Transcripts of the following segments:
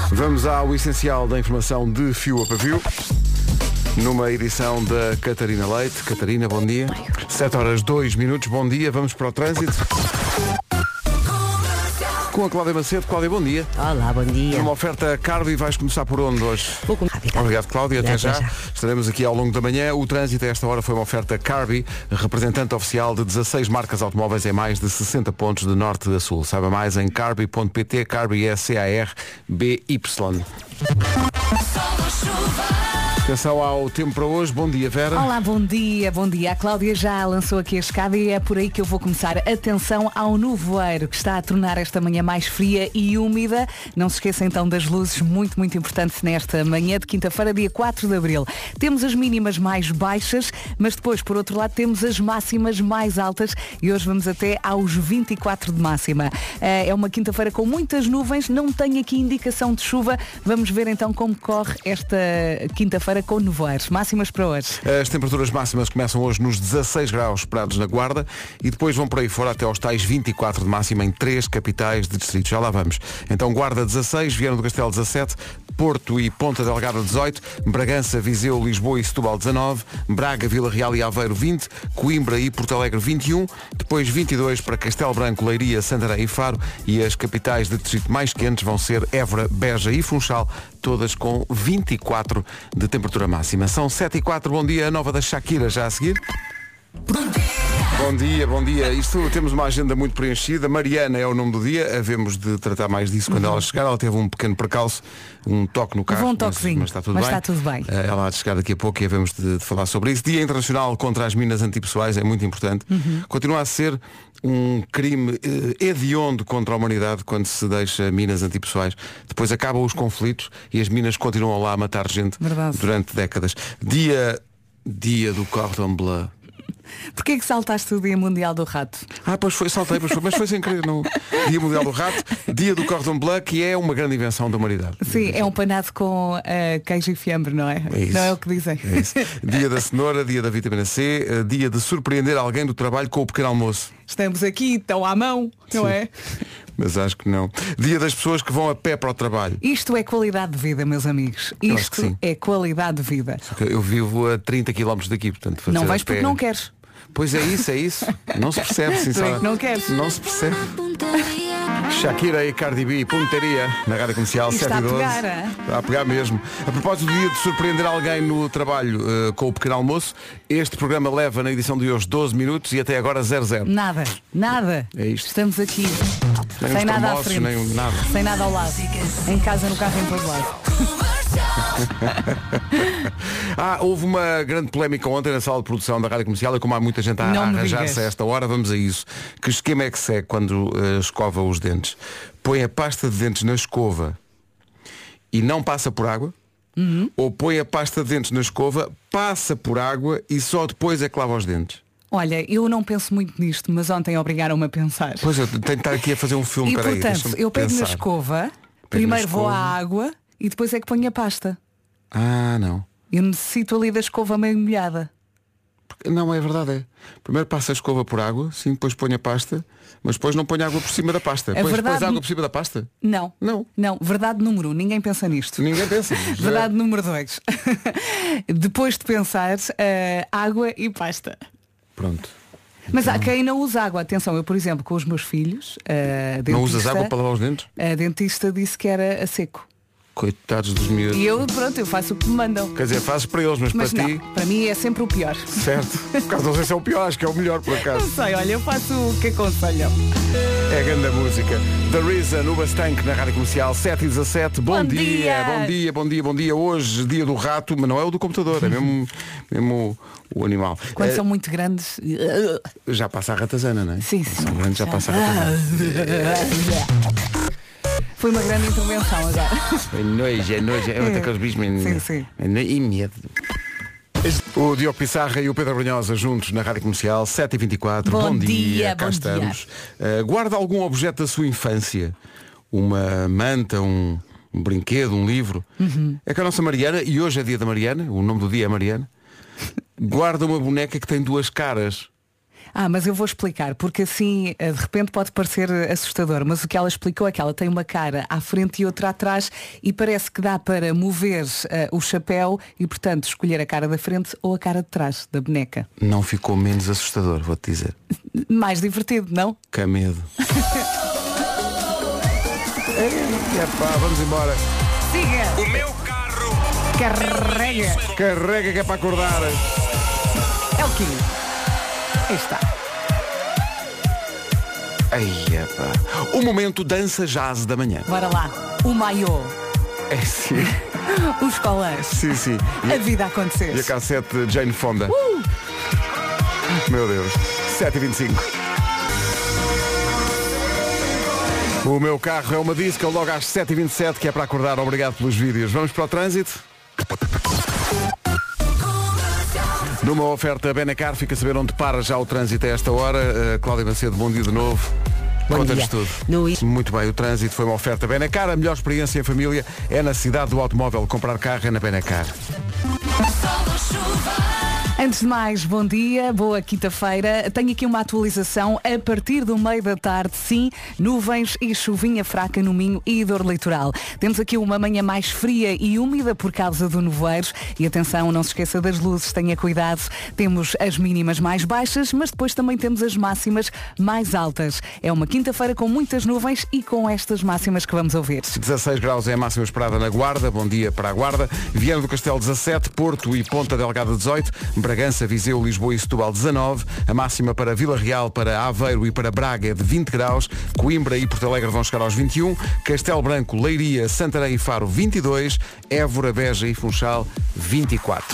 Vamos ao essencial da informação de fio a pavio, numa edição da Catarina Leite. Catarina, bom dia. 7h02, bom dia, vamos para o trânsito. Com a Cláudia Macedo. Cláudia, bom dia. Olá, bom dia. Uma oferta Carbi, vais começar por onde hoje? Vou começar. Obrigado, Cláudia, até já. Estaremos aqui ao longo da manhã. O trânsito a esta hora foi uma oferta Carbi, representante oficial de 16 marcas automóveis em mais de 60 pontos de norte a sul. Saiba mais em carbi.pt. Carbi é C-A-R-B-Y. Atenção ao tempo para hoje. Bom dia, Vera. Olá, bom dia, bom dia. A Cláudia já lançou aqui a escada e é por aí que eu vou começar. Atenção ao nevoeiro, que está a tornar esta manhã mais fria e úmida. Não se esqueça então das luzes, muito, muito importante nesta manhã de quinta-feira, dia 4 de abril. Temos as mínimas mais baixas, mas depois, por outro lado, temos as máximas mais altas e hoje vamos até aos 24 de máxima. É uma quinta-feira com muitas nuvens, não tem aqui indicação de chuva. Vamos ver então como corre esta quinta-feira com nevoeiros. Máximas para hoje. As temperaturas máximas começam hoje nos 16 graus esperados na Guarda e depois vão por aí fora até aos tais 24 de máxima em 3 capitais de distritos. Já lá vamos. Então Guarda 16, Viana do Castelo 17, Porto e Ponta Delgada 18, Bragança, Viseu, Lisboa e Setúbal 19, Braga, Vila Real e Aveiro 20, Coimbra e Porto Alegre 21, depois 22 para Castelo Branco, Leiria, Santarém e Faro e as capitais de distrito mais quentes vão ser Évora, Beja e Funchal, todas com 24 de temperatura máxima. São 7h04, bom dia, a nova da Shakira já a seguir. Bom dia, bom dia. Isto temos uma agenda muito preenchida. Mariana é o nome do dia. Havemos de tratar mais disso quando ela chegar. Ela teve um pequeno percalço, um toque no carro. Um toquezinho, mas está tudo bem. Está tudo bem. Ela há de chegar daqui a pouco e havemos de falar sobre isso. Dia Internacional contra as Minas Antipessoais é muito importante. Continua a ser um crime hediondo contra a humanidade quando se deixa minas antipessoais. Depois acabam os conflitos e as minas continuam lá a matar gente. Verdade. Durante décadas. Dia do Cordon Bleu. Porquê que saltaste o Dia Mundial do Rato? Pois foi, saltei, mas foi sem querer. Não. Dia Mundial do Rato, Dia do Cordon Bleu, que é uma grande invenção da humanidade. Sim, é um panado com queijo e fiambre, não é? É isso. Não é o que dizem. É isso. Dia da cenoura, dia da vitamina C, dia de surpreender alguém do trabalho com o pequeno almoço. Estamos aqui, estão à mão, não Sim. é? Mas acho que não. Dia das pessoas que vão a pé para o trabalho. Isto é qualidade de vida, meus amigos. Eu acho que Isto sim. é qualidade de vida. Eu vivo a 30 km daqui, portanto fazer Não a vais pé. porque não queres. Pois é isso. Não se percebe, sinceramente. Não queres. Não se percebe. Shakira e Cardi B, Puntaria, na Rádio Comercial, Isto 7 e 12. está a pegar, é? Está a pegar mesmo. A propósito do dia de surpreender alguém no trabalho com o pequeno almoço, este programa leva na edição de hoje 12 minutos e até agora 00. Nada. É isto. Estamos aqui. Nem sem os nada à termossos, frente. nem nada. Sem nada ao lado. Em casa, no carro, em todo lado. Houve uma grande polémica ontem na sala de produção da Rádio Comercial e como há muita gente a Não me arranjar-se digas. a esta hora, vamos a isso. Que esquema é que segue quando escova os dentes? Põe a pasta de dentes na escova e não passa por água? Ou põe a pasta de dentes na escova, passa por água e só depois é que lava os dentes? Olha, eu não penso muito nisto, mas ontem obrigaram-me a pensar. Pois eu tenho de estar aqui a fazer um filme. E Peraí, portanto, deixa-me eu pego na pensar. escova, Pego na primeiro vou à escova. água e depois é que ponho a pasta. Não. Eu necessito ali da escova meio molhada. Não, é verdade, é. Primeiro passa a escova por água, sim, depois põe a pasta, mas depois não põe água por cima da pasta. Põe água por cima da pasta? Não. Verdade número 1, ninguém pensa nisto. Ninguém pensa. Verdade número 2. Depois de pensar, água e pasta. Pronto. Mas há quem não usa água. Atenção, eu por exemplo, com os meus filhos, Não usas água para lavar os dentes? A dentista disse que era a seco. Coitados dos miúdos. E eu faço o que me mandam. Quer dizer, fazes para eles, mas para não, ti. para mim é sempre o pior. Certo. Por acaso não sei se é o pior, acho que é o melhor por acaso. Não sei, olha, eu faço o que aconselham. É a grande música. The Reason, Uba Stank na Rádio Comercial, 7h17. Bom dia. Hoje, dia do rato, mas não é o do computador, é mesmo o animal. Quando são muito grandes. Já passa a ratazana, não é? Sim. São grandes, já passa a ratazana. Foi uma grande intervenção agora. É nojo. É aqueles bichos. Sim. E medo. O Diogo Pissarra e o Pedro Brunhosa juntos na Rádio Comercial, 7h24. Bom dia, cá bom estamos. Guarda algum objeto da sua infância? Uma manta, um brinquedo, um livro? É que a nossa Mariana, e hoje é dia da Mariana, o nome do dia é Mariana, guarda uma boneca que tem duas caras. Mas eu vou explicar, porque assim de repente pode parecer assustador, mas o que ela explicou é que ela tem uma cara à frente e outra atrás e parece que dá para mover o chapéu e, portanto, escolher a cara da frente ou a cara de trás da boneca. Não ficou menos assustador, vou-te dizer. Mais divertido, não? Que medo. Vamos embora. Siga! O meu carro Carrega! Carrega que é para acordar. É o quê? Aí está. O momento dança jazz da manhã. Bora lá. O maiô. É sim. Os colãs. Sim. A vida a acontecer. E a cassete Jane Fonda. Meu Deus. 7h25. O meu carro é uma disco logo às 7h27, que é para acordar. Obrigado pelos vídeos. Vamos para o trânsito. Numa oferta Benacar, fica a saber onde para já o trânsito a esta hora. Cláudia Macedo, bom dia de novo. Conta-nos tudo. Muito bem, o trânsito foi uma oferta Benacar. A melhor experiência em família é na cidade do automóvel. Comprar carro é na Benacar. Antes de mais, bom dia, boa quinta-feira. Tenho aqui uma atualização a partir do meio da tarde, sim, nuvens e chuvinha fraca no Minho e dor litoral. Temos aqui uma manhã mais fria e úmida por causa do nevoeiro. E atenção, não se esqueça das luzes, tenha cuidado. Temos as mínimas mais baixas, mas depois também temos as máximas mais altas. É uma quinta-feira com muitas nuvens e com estas máximas que vamos ouvir. 16 graus é a máxima esperada na Guarda. Bom dia para a Guarda. Viana do Castelo 17, Porto e Ponta Delgada 18. Bragança, Viseu, Lisboa e Setúbal 19, a máxima para Vila Real, para Aveiro e para Braga é de 20 graus, Coimbra e Porto Alegre vão chegar aos 21, Castelo Branco, Leiria, Santarém e Faro 22, Évora, Beja e Funchal 24.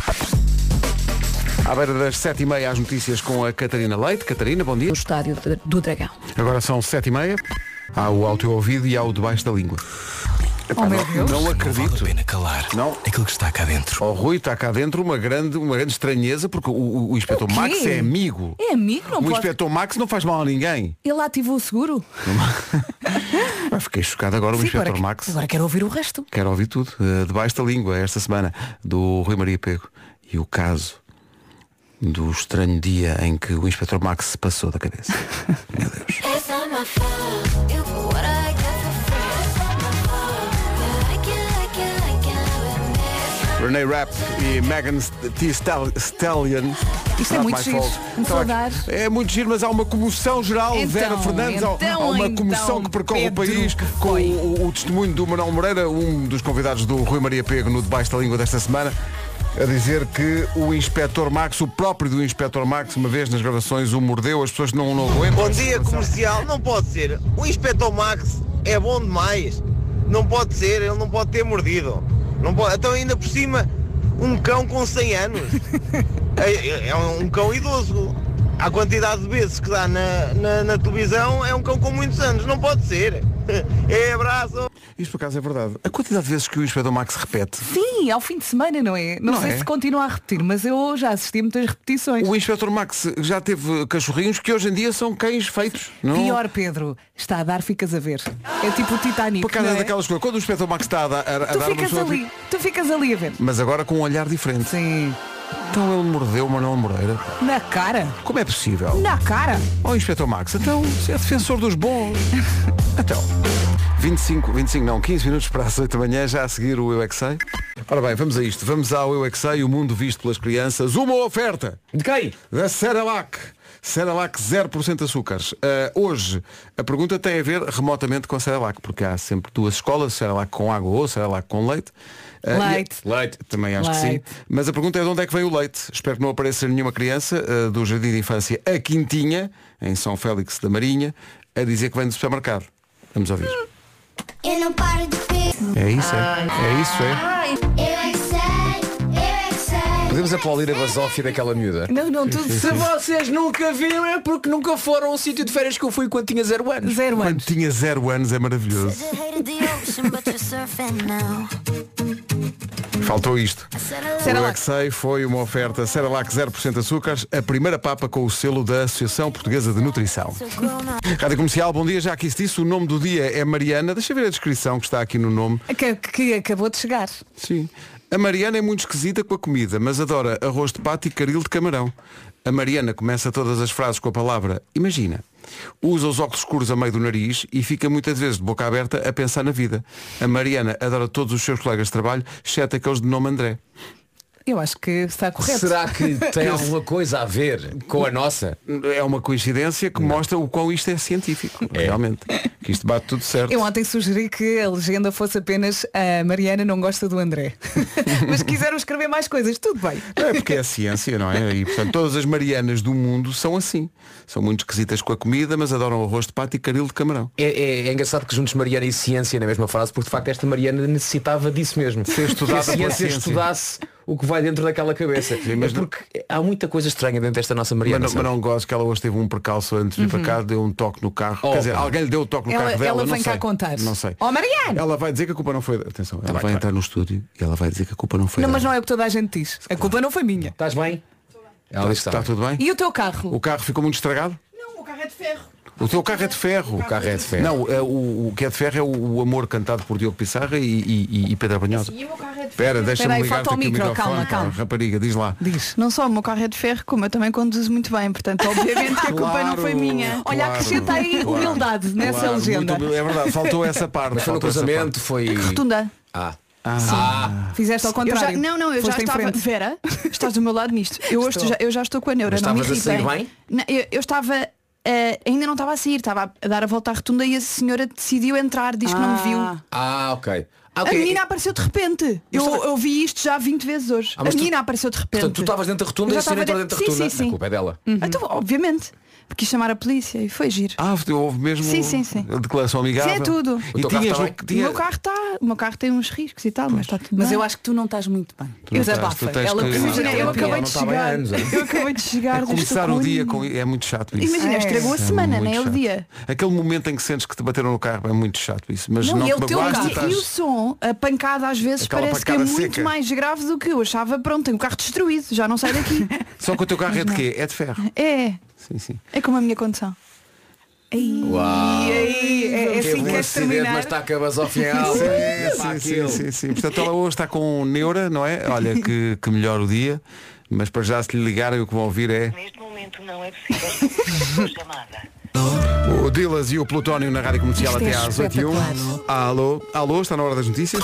À beira das 7h30 às notícias com a Catarina Leite. Catarina, bom dia. No estádio do Dragão. Agora são 7h30, há o ao teu ouvido e há o debaixo da língua. Oh, meu Deus. Não Não acredito. vale a pena calar Não. aquilo que está cá dentro. Oh, Rui, está cá dentro uma grande estranheza, porque o Inspetor O quê? Max é amigo. É amigo, não O pode... Inspetor Max não faz mal a ninguém. Ele ativou o seguro? Fiquei chocado agora, o Sim, Inspetor agora, Max. agora quero ouvir o resto. Quero ouvir tudo. Debaixo da língua, esta semana, do Rui Maria Pego. E o caso do estranho dia em que o Inspetor Max se passou da cabeça. Meu Deus. Renee Rapp e Megan Thee Stallion. Isto é muito giro. Começou a dar. É muito giro, mas há uma comoção geral. Então, Vera Fernandes, há uma comoção que percorre Pedro, o país que com foi? o testemunho do Manuel Moreira, um dos convidados do Rui Maria Pego no Debaixo da Língua desta semana, a dizer que o Inspetor Max, o próprio do Inspetor Max, uma vez nas gravações o mordeu, as pessoas não aguentam. Bom dia, comercial. Não pode ser. O Inspetor Max é bom demais. Não pode ser, ele não pode ter mordido. Não pode. Então ainda por cima, um cão com 100 anos. É um cão idoso. A quantidade de vezes que dá na televisão é um cão com muitos anos. Não pode ser. É abraço. Isto por acaso é verdade. A quantidade de vezes que o Inspetor Max repete. Sim, ao fim de semana, não é? Não sei é? se continua a repetir, mas eu já assisti a muitas repetições. O Inspetor Max já teve cachorrinhos que hoje em dia são cães feitos. Não? Pior, Pedro, está a dar, ficas a ver. É tipo o Titanic. Por causa não é? daquelas coisas. Quando o Inspetor Max está a dar Tu uma ficas pessoa. ali, tu ficas ali a ver. Mas agora com um olhar diferente. Sim. Então ele mordeu o Manuel Moreira. Na cara. Como é possível? Na cara. Oh, Inspetor Max, então você é defensor dos bons. Então, 15 minutos para as 8 da manhã, já a seguir o Eu É Que Sei. Ora bem, vamos a isto. Vamos ao Eu É Que Sei, o mundo visto pelas crianças. Uma oferta De quem? da Cerelac. Cerelac 0% açúcares. Hoje a pergunta tem a ver remotamente com a Cerelac, porque há sempre duas escolas, Cerelac com água ou Cerelac com leite. Leite. Leite, também acho que sim. Leite. Mas a pergunta é de onde é que vem o leite. Espero que não apareça nenhuma criança do Jardim de Infância A Quintinha, em São Félix da Marinha, a dizer que vem do supermercado. Vamos ouvir. Eu não paro de ver. É isso, é? É isso, é? Eu é que sei, eu é que sei. Podemos aplaudir a basófia daquela miúda. Não, tudo Se vocês nunca viram é porque nunca foram a um sítio de férias que eu fui quando tinha 0 anos. 0 Quando anos. tinha 0 anos é maravilhoso. The hate of the ocean, but you're surfing now. Faltou isto. Cerelac. O XA foi uma oferta Cerelac 0% açúcares, a primeira papa com o selo da Associação Portuguesa de Nutrição. Rádio Comercial, bom dia, já aqui se disse, o nome do dia é Mariana. Deixa eu ver a descrição que está aqui no nome. Que acabou de chegar. Sim. A Mariana é muito esquisita com a comida, mas adora arroz de pato e caril de camarão. A Mariana começa todas as frases com a palavra imagina. Usa os óculos escuros a meio do nariz e fica muitas vezes de boca aberta a pensar na vida. A Mariana adora todos os seus colegas de trabalho, exceto aqueles de nome André. Eu acho que está correto. Será que tem alguma coisa a ver com a nossa? É uma coincidência que mostra o quão isto é científico, realmente. Que isto bate tudo certo. Eu ontem sugeri que a legenda fosse apenas a Mariana não gosta do André. Mas quiseram escrever mais coisas, tudo bem. É porque é ciência, não é? E portanto todas as Marianas do mundo são assim. São muito esquisitas com a comida, mas adoram arroz de pato e caril de camarão. É engraçado que juntos Mariana e ciência na mesma frase, porque de facto esta Mariana necessitava disso mesmo. Ser estudada que a pela ciência ciência. estudasse o que vai dentro daquela cabeça. Sim, mas porque há muita coisa estranha dentro desta nossa Mariana. Mas não gosto que ela hoje teve um percalço antes de ir para cá, deu um toque no carro. Oh, Quer dizer, pá. alguém lhe deu o toque no carro dela. Ela não vem sei. cá contar. Não sei. Oh, Mariana! Ela vai dizer que a culpa não foi. Atenção, ela bem, vai claro. entrar no estúdio e ela vai dizer que a culpa não foi. Não, dela. mas não é o que toda a gente diz. A culpa não foi minha. Estás bem? Ela diz que Está está. tudo bem? E o teu carro? O carro ficou muito estragado? Não, o carro é de ferro. O teu carro é de ferro. O carro é de ferro. Não, o que é de ferro é o amor cantado por Diogo Pissarra e Pedro Abrunhosa. E o meu carro é de ferro. Espera, deixa-me Espera aí, ligar falta o aqui o micro, microfone. calma. Rapariga, diz lá. Diz. Não só o meu carro é de ferro, como eu também conduzo muito bem. Portanto, obviamente que a culpa não foi minha. Olha, acrescenta aí humildade nessa Claro, legenda. muito- é verdade, faltou essa parte. Mas foi no faltou essa cruzamento, foi. Rotunda. Fizeste ao Eu contrário. já, não, eu já Foste em estava. frente. Vera, estás do meu lado nisto. Eu já estou com a neura, Mas não me estavas a irritem. sair bem? Não, eu estava. Ainda não estava a sair, estava a dar a volta à rotunda e a senhora decidiu entrar, diz que não me viu. Ok. A menina apareceu de repente. Eu vi isto já 20 vezes hoje. A mas tu- menina apareceu de repente. Portanto, tu estavas dentro da rotunda Eu e a já senhora estava entrou dentro da dentro- rotunda. sim, sim, sim. A culpa é dela. Então, obviamente. Porque quis chamar a polícia e foi giro. houve mesmo Sim. a declaração amigável. Sim, é tudo. E O teu carro tinhas está o bem? que O tinha... meu carro tem uns riscos e tal, mas está tudo Mas bem. eu acho que tu não estás muito bem. não estás, Desabafa. tu tens Ela que- precisa Imagina, de eu terapia. acabei não de estava há chegar. anos, hein? Eu acabei de chegar. É começar estou o dia com- com... É muito chato isso. Imagina, estragou a semana, nem é o chato. dia. Aquele momento em que sentes que te bateram no carro é muito chato isso. Mas Não, não, e é te o teu magoaste, carro. E o estás... som, a pancada às vezes Aquela parece que é pancada muito seca. mais grave do que eu achava. Pronto, tenho o carro destruído, já não sai daqui. Só que o teu carro é de quê? É de ferro. É, Sim. é como a minha condução. Uau! É assim Teve que um queres acidente, terminar. mas está a basófia alta. Sim. Portanto, ela hoje está com neura, não é? Olha, que melhor o dia. Mas para já, se lhe ligarem, o que vão ouvir é Neste momento não é possível chamada. o Dilas e o Plutónio na Rádio Comercial Isto é até às 8h01. Alô, está na hora das notícias?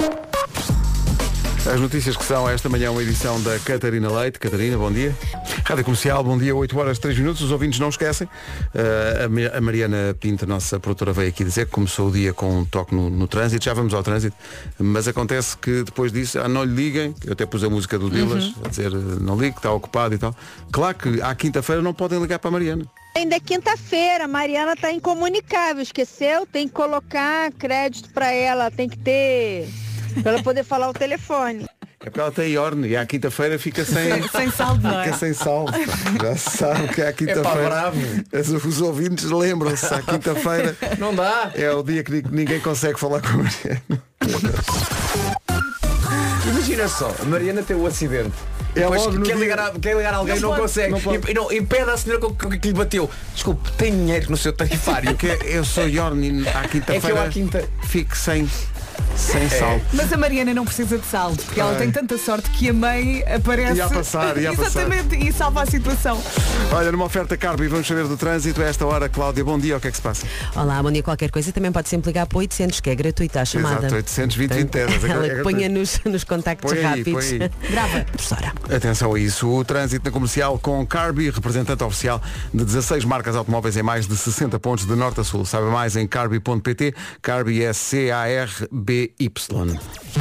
As notícias que são esta manhã uma edição da Catarina Leite. Catarina, bom dia. Rádio Comercial, bom dia, 8h03. Os ouvintes não esquecem. A Mariana Pinto, nossa produtora, veio aqui dizer que começou o dia com um toque no trânsito. Já vamos ao trânsito. Mas acontece que depois disso, não lhe liguem. Eu até pus a música do Dilas, a dizer não ligue, que está ocupado e tal. Claro que à quinta-feira não podem ligar para a Mariana. Ainda é quinta-feira, a Mariana está incomunicável, esqueceu? Tem que colocar crédito para ela, tem que ter, para ela poder falar o telefone. É porque ela tem iorne e à quinta-feira fica sem... Sem saldo, não é? Fica sem saldo. Já se sabe que à É pá, quinta-feira bravo. os ouvintes lembram-se, à quinta-feira Não dá. é o dia que ninguém consegue falar com a Mariana. Imagina só, a Mariana tem o acidente. É Depois logo no quer dia. ligar alguém, não pode, consegue. não pode. E impede a senhora que lhe bateu. Desculpe, tem dinheiro no seu tarifário. Porque eu sou iorne à quinta-feira É que eu à quinta- fico sem saldo. Mas a Mariana não precisa de saldo, porque ela tem tanta sorte que a mãe aparece. Ia a passar. Exatamente, e salva a situação. Olha, numa oferta Carbi, vamos saber do trânsito. A esta hora, Cláudia, bom dia, o que é que se passa? Olá, bom dia. Qualquer coisa também pode sempre ligar para o 800, que é gratuita a chamada. Exato, 820 20 Ela que ponha nos contactos Põe aí, rápidos. põe aí. Grava. Professora. Atenção a isso, o trânsito na comercial com Carbi, representante oficial de 16 marcas automóveis em mais de 60 pontos de norte a sul. Saiba mais em carbi.pt. Carbi é C-A-R-B-Y.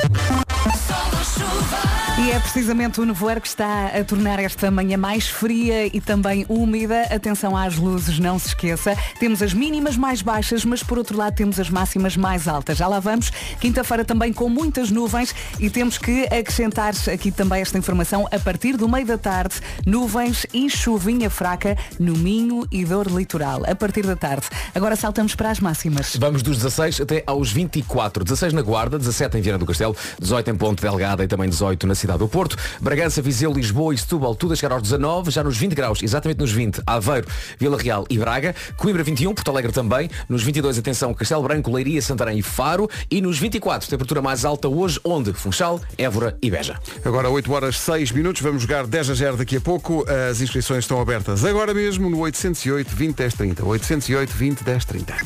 E é precisamente o nevoeiro que está a tornar esta manhã mais fria e também úmida. Atenção às luzes, não se esqueça. Temos as mínimas mais baixas, mas por outro lado temos as máximas mais altas. Já lá vamos. Quinta-feira também com muitas nuvens e temos que acrescentar aqui também esta informação. A partir do meio da tarde, nuvens e chuvinha fraca no Minho e Dor Litoral. A partir da tarde. Agora saltamos para as máximas. Vamos dos 16 até aos 24. 16 na Guarda, 17 em Viana do Castelo, 18 em Ponte Delgado, Guarda e também 18 na cidade do Porto. Bragança, Viseu, Lisboa e Setúbal, tudo a chegar aos 19, já nos 20 graus, exatamente nos 20, Aveiro, Vila Real e Braga. Coimbra 21, Porto Alegre também. Nos 22, atenção, Castelo Branco, Leiria, Santarém e Faro. E nos 24, temperatura mais alta hoje, onde? Funchal, Évora e Beja. Agora 8 horas 6 minutos, vamos jogar 10-0 daqui a pouco. As inscrições estão abertas agora mesmo no 808 20 10 30. 808 20 10 30.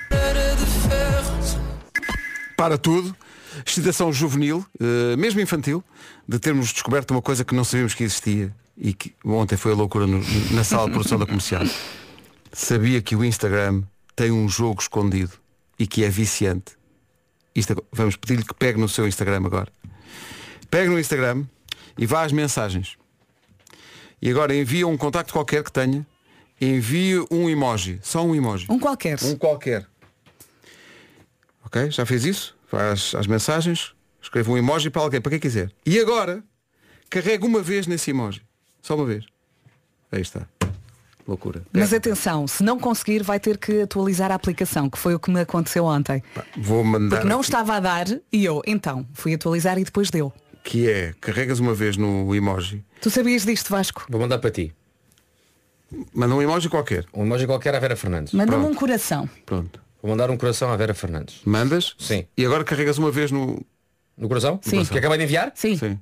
Para tudo, excitação juvenil, mesmo infantil, de termos descoberto uma coisa que não sabíamos que existia e que ontem foi a loucura na sala de produção da Comercial. Sabia que o Instagram tem um jogo escondido e que é viciante. Vamos pedir-lhe que pegue no seu Instagram agora. Pegue no Instagram e vá às mensagens. E agora envia um contacto qualquer que tenha. Envie um emoji. Só um emoji. Um qualquer. Um qualquer. Ok? Já fez isso? Faz as mensagens. Escreve um emoji para alguém, para quem quiser. E agora, carrega uma vez nesse emoji. Só uma vez. Aí está. Loucura. Mas atenção, se não conseguir vai ter que atualizar a aplicação, que foi o que me aconteceu ontem. Vou mandar. Porque não aqui, estava a dar e eu, então, fui atualizar e depois deu. que é, carregas uma vez no emoji. Tu sabias disto, Vasco? Vou mandar para ti. Manda um emoji qualquer. Um emoji qualquer à Vera Fernandes. Manda-me Pronto. um coração. Pronto. Vou mandar um coração à Vera Fernandes. Mandas? Sim. E agora carregas uma vez no... No coração? Sim. Que acabei de enviar? Sim. Sim.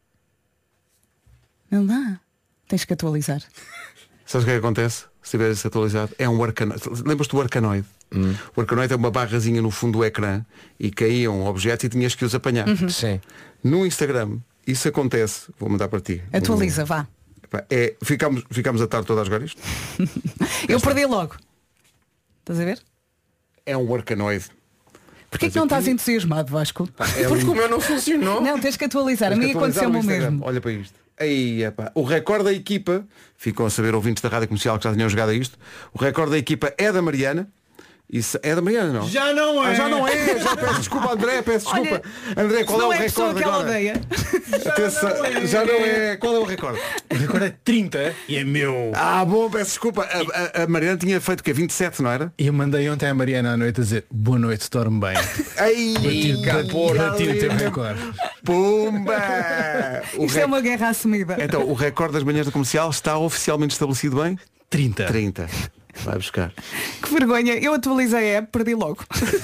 Não dá. Tens que atualizar. Sabes o que é que acontece? Se tiveres atualizado, é um arcanoide. Lembras-te do arcanoide? O arcanoide é uma barrazinha no fundo do ecrã e caíam objetos e tinhas que os apanhar. Sim. No Instagram, isso acontece. Vou mandar para ti. Atualiza, vá. Epá, ficamos a tarde toda a jogar isto? Eu perdi logo. Estás a ver? É um arcanoide. Porquê que não estás entusiasmado, Vasco? Porque o meu não funcionou. Não, tens que atualizar. A Tens mim que atualizar aconteceu-me o no Instagram. mesmo. Olha para isto. Aí, epá. O recorde da equipa, ficam a saber ouvintes da Rádio Comercial que já tinham jogado a isto, o recorde da equipa é da Mariana. Isso é da Mariana, não? Já não é. Já não é. Já peço desculpa, André, peço desculpa. André, qual é o recorde agora? Atenção, já não é. Qual é o recorde? O recorde é 30 e é meu. Ah, bom, peço desculpa. A Mariana tinha feito o quê? 27, não era? E eu mandei ontem à Mariana à noite a dizer boa noite, dorme bem. Ai, Bati o teu recorde. Pumba! Isto é uma guerra assumida. Então, o recorde das manhãs da Comercial está oficialmente estabelecido bem? 30. 30. Vai buscar. Que vergonha. Eu atualizei a app, perdi logo.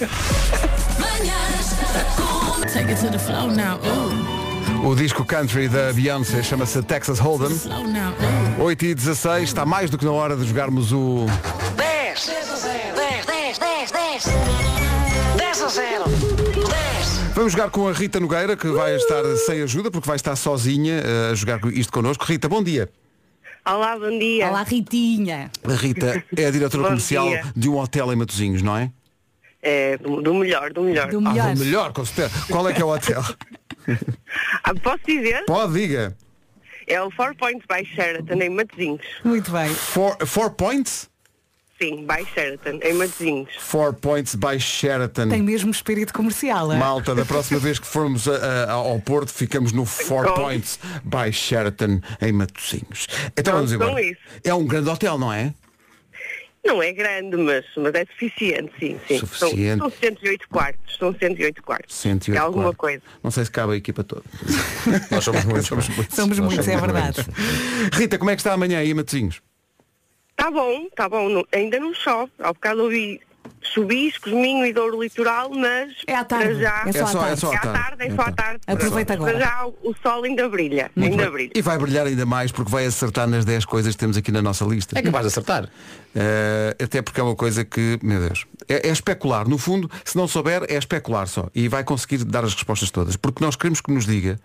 O disco country da Beyoncé chama-se Texas Hold'em. 8h16, está mais do que na hora de jogarmos o... 10, 10, 10, 10, 10, 10 a 0, 10. Vamos jogar com a Rita Nogueira, que vai estar sem ajuda, porque vai estar sozinha a jogar isto connosco. Rita, bom dia. Olá, bom dia. Olá, Ritinha. A Rita é a diretora Bom comercial dia. de um hotel em Matosinhos, não é? É, do melhor, do melhor. Do melhor. O melhor, com certeza. Qual é que é o hotel? Posso dizer? Pode, diga. É o 4 Points by Sheraton, em Matosinhos. Muito bem. Four Points? Sim, by Sheraton, em Matosinhos. 4 Points by Sheraton. Tem mesmo espírito comercial, é? Malta, da próxima vez que formos ao Porto, ficamos no 4 Points by Sheraton, em Matosinhos. Então vamos Pronto, embora. com isso. É um grande hotel, não é? Não é grande, mas é suficiente, sim. Suficiente. São 108 quartos, são 108 quartos. 108 é alguma quartos. coisa. Não sei se cabe a equipa toda. Nós somos muitos. Somos muitos, é verdade. Rita, como é que está amanhã aí em Matosinhos? Tá bom. Ainda não chove. Ao bocado ouvi chuviscos, Minho e Douro Litoral, mas É à tarde. para já... É só à tarde. É só à tarde. Aproveita Para agora. já o sol ainda brilha. Ainda brilha. E vai brilhar ainda mais porque vai acertar nas 10 coisas que temos aqui na nossa lista. É capaz de acertar. Até porque é uma coisa que, meu Deus, é especular. No fundo, se não souber, é especular só. E vai conseguir dar as respostas todas. Porque nós queremos que nos diga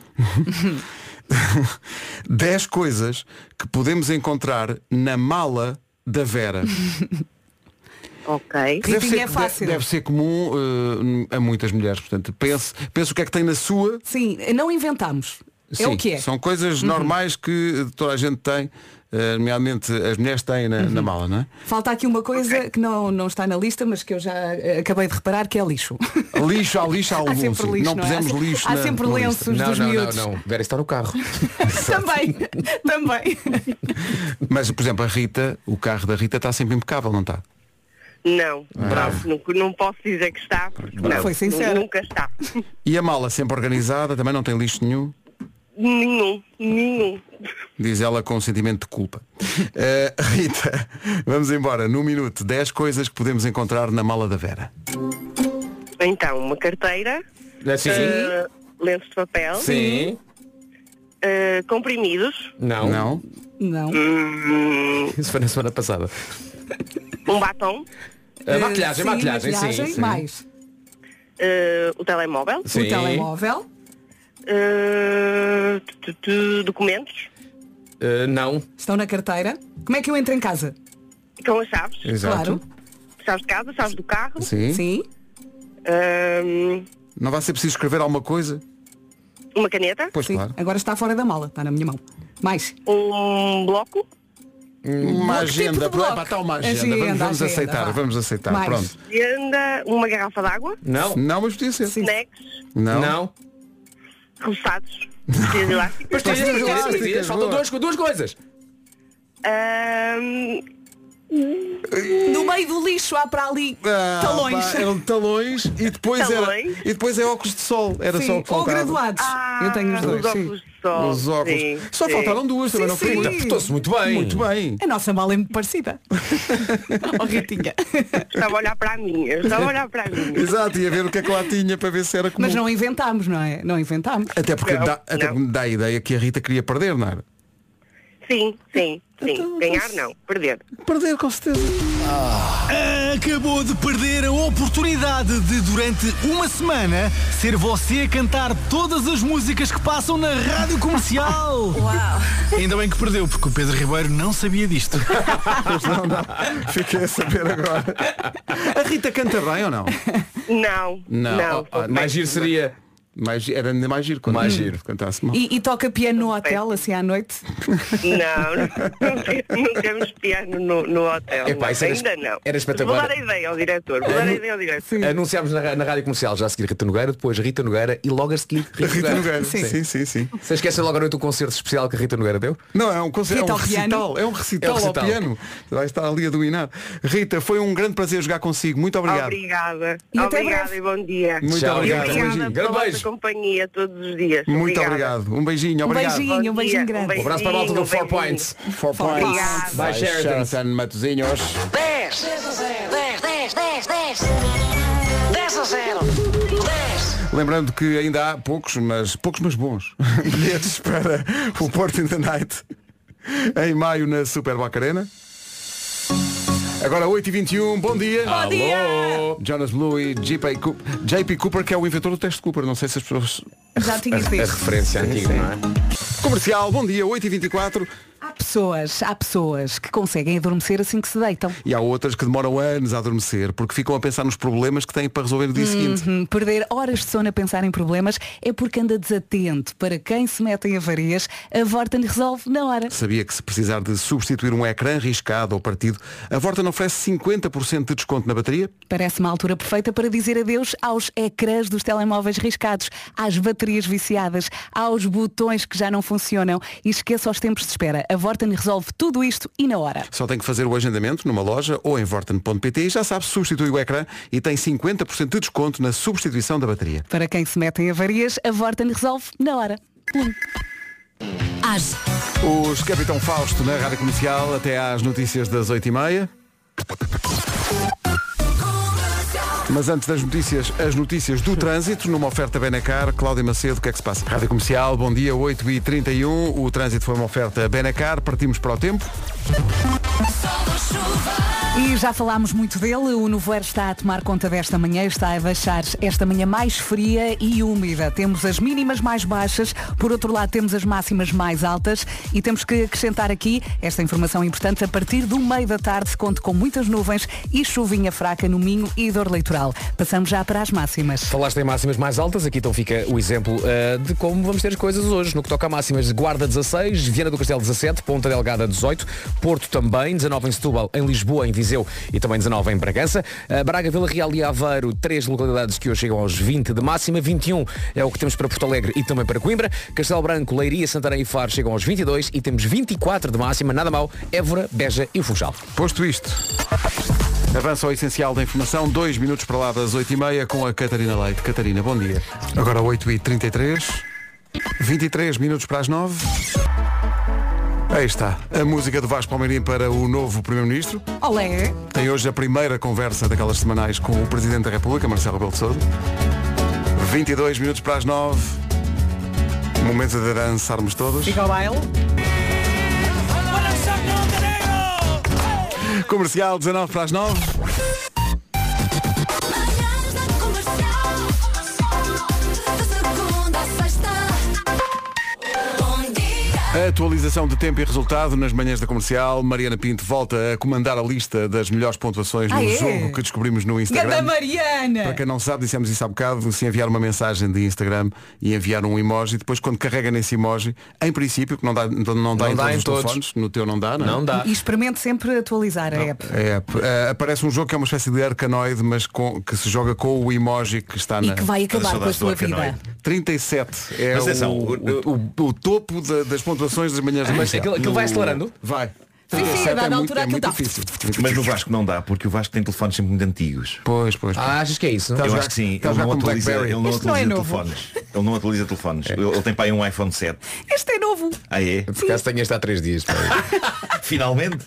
10 coisas que podemos encontrar na mala da Vera. Ok. Que deve Ritinha ser, é fácil. deve ser comum a muitas mulheres. Portanto, pense o que é que tem na sua. Sim, não inventamos. É Sim, o que é. são coisas normais que toda a gente tem, nomeadamente as mulheres têm na mala, não é? Falta aqui uma coisa que não está na lista, mas que eu já acabei de reparar, que é lixo. Lixo, há algum. Há sempre sim. lixo, não não é? pusemos lixo Há na, sempre na lenços lista. dos miúdos. Não. Vera está no carro. Também. Mas, por exemplo, a Rita, o carro da Rita está sempre impecável, não está? Não. Bravo. Não posso dizer que está, porque Bravo. não, Foi sincera. nunca está. E a mala sempre organizada, também não tem lixo nenhum? Nenhum. Diz ela com um sentimento de culpa. Rita, vamos embora. No minuto, 10 coisas que podemos encontrar na mala da Vera. Então, uma carteira, Sim. lenço de papel, Sim. comprimidos, Não. Não. Isso foi na semana passada. um batom, Maquilhagem, sim. Mais. o telemóvel, Sim. O telemóvel. Documentos, Não. Estão na carteira. Como é que eu entro em casa? com as chaves, Exato. Claro. chaves de casa, chaves do carro, Sim. Sim. Não vai ser preciso escrever alguma coisa? uma caneta, Pois Sim. claro. Agora está fora da mala. Está na minha mão. Mais. um bloco, Uma tipo de agenda. bloco? Está uma agenda. Agenda, Vamos agenda, aceitar. vá. Vamos aceitar. Mais. Pronto. agenda, uma garrafa d'água, Não. Não, mas podia ser. snacks, Não. roçados, pastilhas elásticas, Pastilhas. Faltam duas coisas. No meio do lixo há para ali talões. Pá, eram talões e depois Talões. e depois é óculos de sol. Era Sim, só o que ou faltava. graduados. Eu tenho os dois. os Sim. óculos de sol. Os óculos. Sim, Só sim. faltaram duas, também não foi sim. muito. Portou-se muito bem. Muito bem. A nossa mala é muito parecida. Oh, Ritinha. Estava a olhar para a minha. Exato, ia ver o que é que lá tinha para ver se era comum. Mas não inventámos, não é? Não inventámos. Até porque Não, até não. me dá a ideia que a Rita queria perder, não era? Sim. Ganhar não, perder. Perder, com certeza. Acabou de perder a oportunidade de, durante uma semana, ser você a cantar todas as músicas que passam na Rádio Comercial. Uau. Ainda bem que perdeu, porque o Pedro Ribeiro não sabia disto. Mas não. Fiquei a saber agora. A Rita canta bem ou não? Não. Mais giro seria. Era ainda mais giro quando Mais giro. cantasse mal. E toca piano no hotel, assim à noite? Não temos piano no hotel. Epá, isso era ainda não. era espetacular. Vou dar a ideia ao diretor. Anunciámos na Rádio Comercial já a seguir Rita Nogueira, depois Rita Nogueira e logo a seguir Rita Nogueira. Sim. Sim. Você esquece logo à noite o concerto especial que a Rita Nogueira deu? Não, é um concerto, Rita ao piano. é um recital ao piano. Vai estar ali a dominar. Rita, foi um grande prazer jogar consigo. Muito obrigado. Obrigada. E até Obrigada breve. e bom dia. Muito Tchau, obrigado. Obrigada Um beijinho. pela Grande vossa beijo. companhia todos os dias. Muito Obrigada. obrigado. Um beijinho. Obrigado. Beijinho, um Bom beijinho dia, grande. Um abraço para a malta do 4 beijinho. Points. 4 points. Obrigada. Vai, Sheraton. Sheraton Matosinhos. 10, 10 a 0. 10. Lembrando que ainda há poucos, mas bons bilhetes para o Porto in the Night em maio na Super Boca Arena. Agora 8h21, bom dia. Bom dia. Jonas Blue e JP Cooper, que é o inventor do teste Cooper. Não sei se as pessoas... Já tinhas A visto. referência antiga, não é? Comercial, bom dia, 8h24. Há pessoas que conseguem adormecer assim que se deitam. E há outras que demoram anos a adormecer porque ficam a pensar nos problemas que têm para resolver no dia seguinte. Perder horas de sono a pensar em problemas é porque anda desatento. Para quem se mete em avarias, a Vorten resolve na hora. Sabia que se precisar de substituir um ecrã riscado ou partido, a Vorten oferece 50% de desconto na bateria? Parece uma altura perfeita para dizer adeus aos ecrãs dos telemóveis riscados, às baterias viciadas, aos botões que já não funcionam e esqueça os tempos de espera. A Vorten resolve tudo isto e na hora. Só tem que fazer o agendamento numa loja ou em vorten.pt e já sabe, substitui o ecrã e tem 50% de desconto na substituição da bateria. Para quem se mete em avarias, a Vorten resolve na hora. Os Capitão Fausto na Rádio Comercial até às notícias das 8h30. Mas antes das notícias, as notícias do trânsito, numa oferta Benacar. Cláudia Macedo, o que é que se passa? Rádio Comercial, bom dia, 8h31. O trânsito foi uma oferta Benacar. Partimos para o tempo. E já falámos muito dele, o nevoeiro está a tomar conta desta manhã, está a deixar esta manhã mais fria e úmida. Temos as mínimas mais baixas, por outro lado temos as máximas mais altas e temos que acrescentar aqui esta informação importante, a partir do meio da tarde conto com muitas nuvens e chuvinha fraca no Minho e dor litoral. Passamos já para as máximas. Falaste em máximas mais altas, aqui então fica o exemplo de como vamos ter as coisas hoje. No que toca a máximas, Guarda 16, Viana do Castelo 17, Ponta Delgada 18, Porto também, 19 em Setúbal, em Lisboa, em Viseu e também 19 em Bragança. Braga, Vila Real e Aveiro, 3 localidades que hoje chegam aos 20 de máxima. 21 é o que temos para Porto Alegre e também para Coimbra. Castelo Branco, Leiria, Santarém e Faro chegam aos 22 e temos 24 de máxima, nada mal, Évora, Beja e o Funchal. Posto isto, Avança ao essencial da informação, 2 minutos para lá das 8h30 com a Catarina Leite. Catarina, bom dia. Agora 8h33, 23 minutos para as 9. Aí está, a música do Vasco Palmeirim para o novo Primeiro-Ministro. Olé! Tem hoje a primeira conversa daquelas semanais com o Presidente da República, Marcelo Rebelo de Sousa. 22 minutos para as 9. Momento de dançarmos todos. Fica ao baile. Comercial, 19 para as 9. A atualização de tempo e resultado nas manhãs da Comercial. Mariana Pinto volta a comandar a lista das melhores pontuações no jogo que descobrimos no Instagram. Ganda Mariana! Para quem não sabe, dissemos isso há bocado, se enviar uma mensagem de Instagram e enviar um emoji, depois quando carrega nesse emoji, em princípio, que não dá em todos os telefones, no teu não dá, não é? Não dá. E experimente sempre atualizar a app. Aparece um jogo que é uma espécie de Arcanoid, mas que se joga com o emoji que está e que vai acabar com a sua vida. 37 é o topo das pontuações das manhãs da Mas aquilo vai acelerando? Vai. Sim, a dada altura aquilo dá. Difícil. Mas no Vasco não dá, porque o Vasco tem telefones sempre muito antigos. Pois. Achas que é isso? Eu acho que sim. Ele não atualiza telefones. Ele não atualiza telefones. Ele tem para aí um iPhone 7. Este é novo. Ah, é? Por acaso tenho este há 3 dias. Finalmente?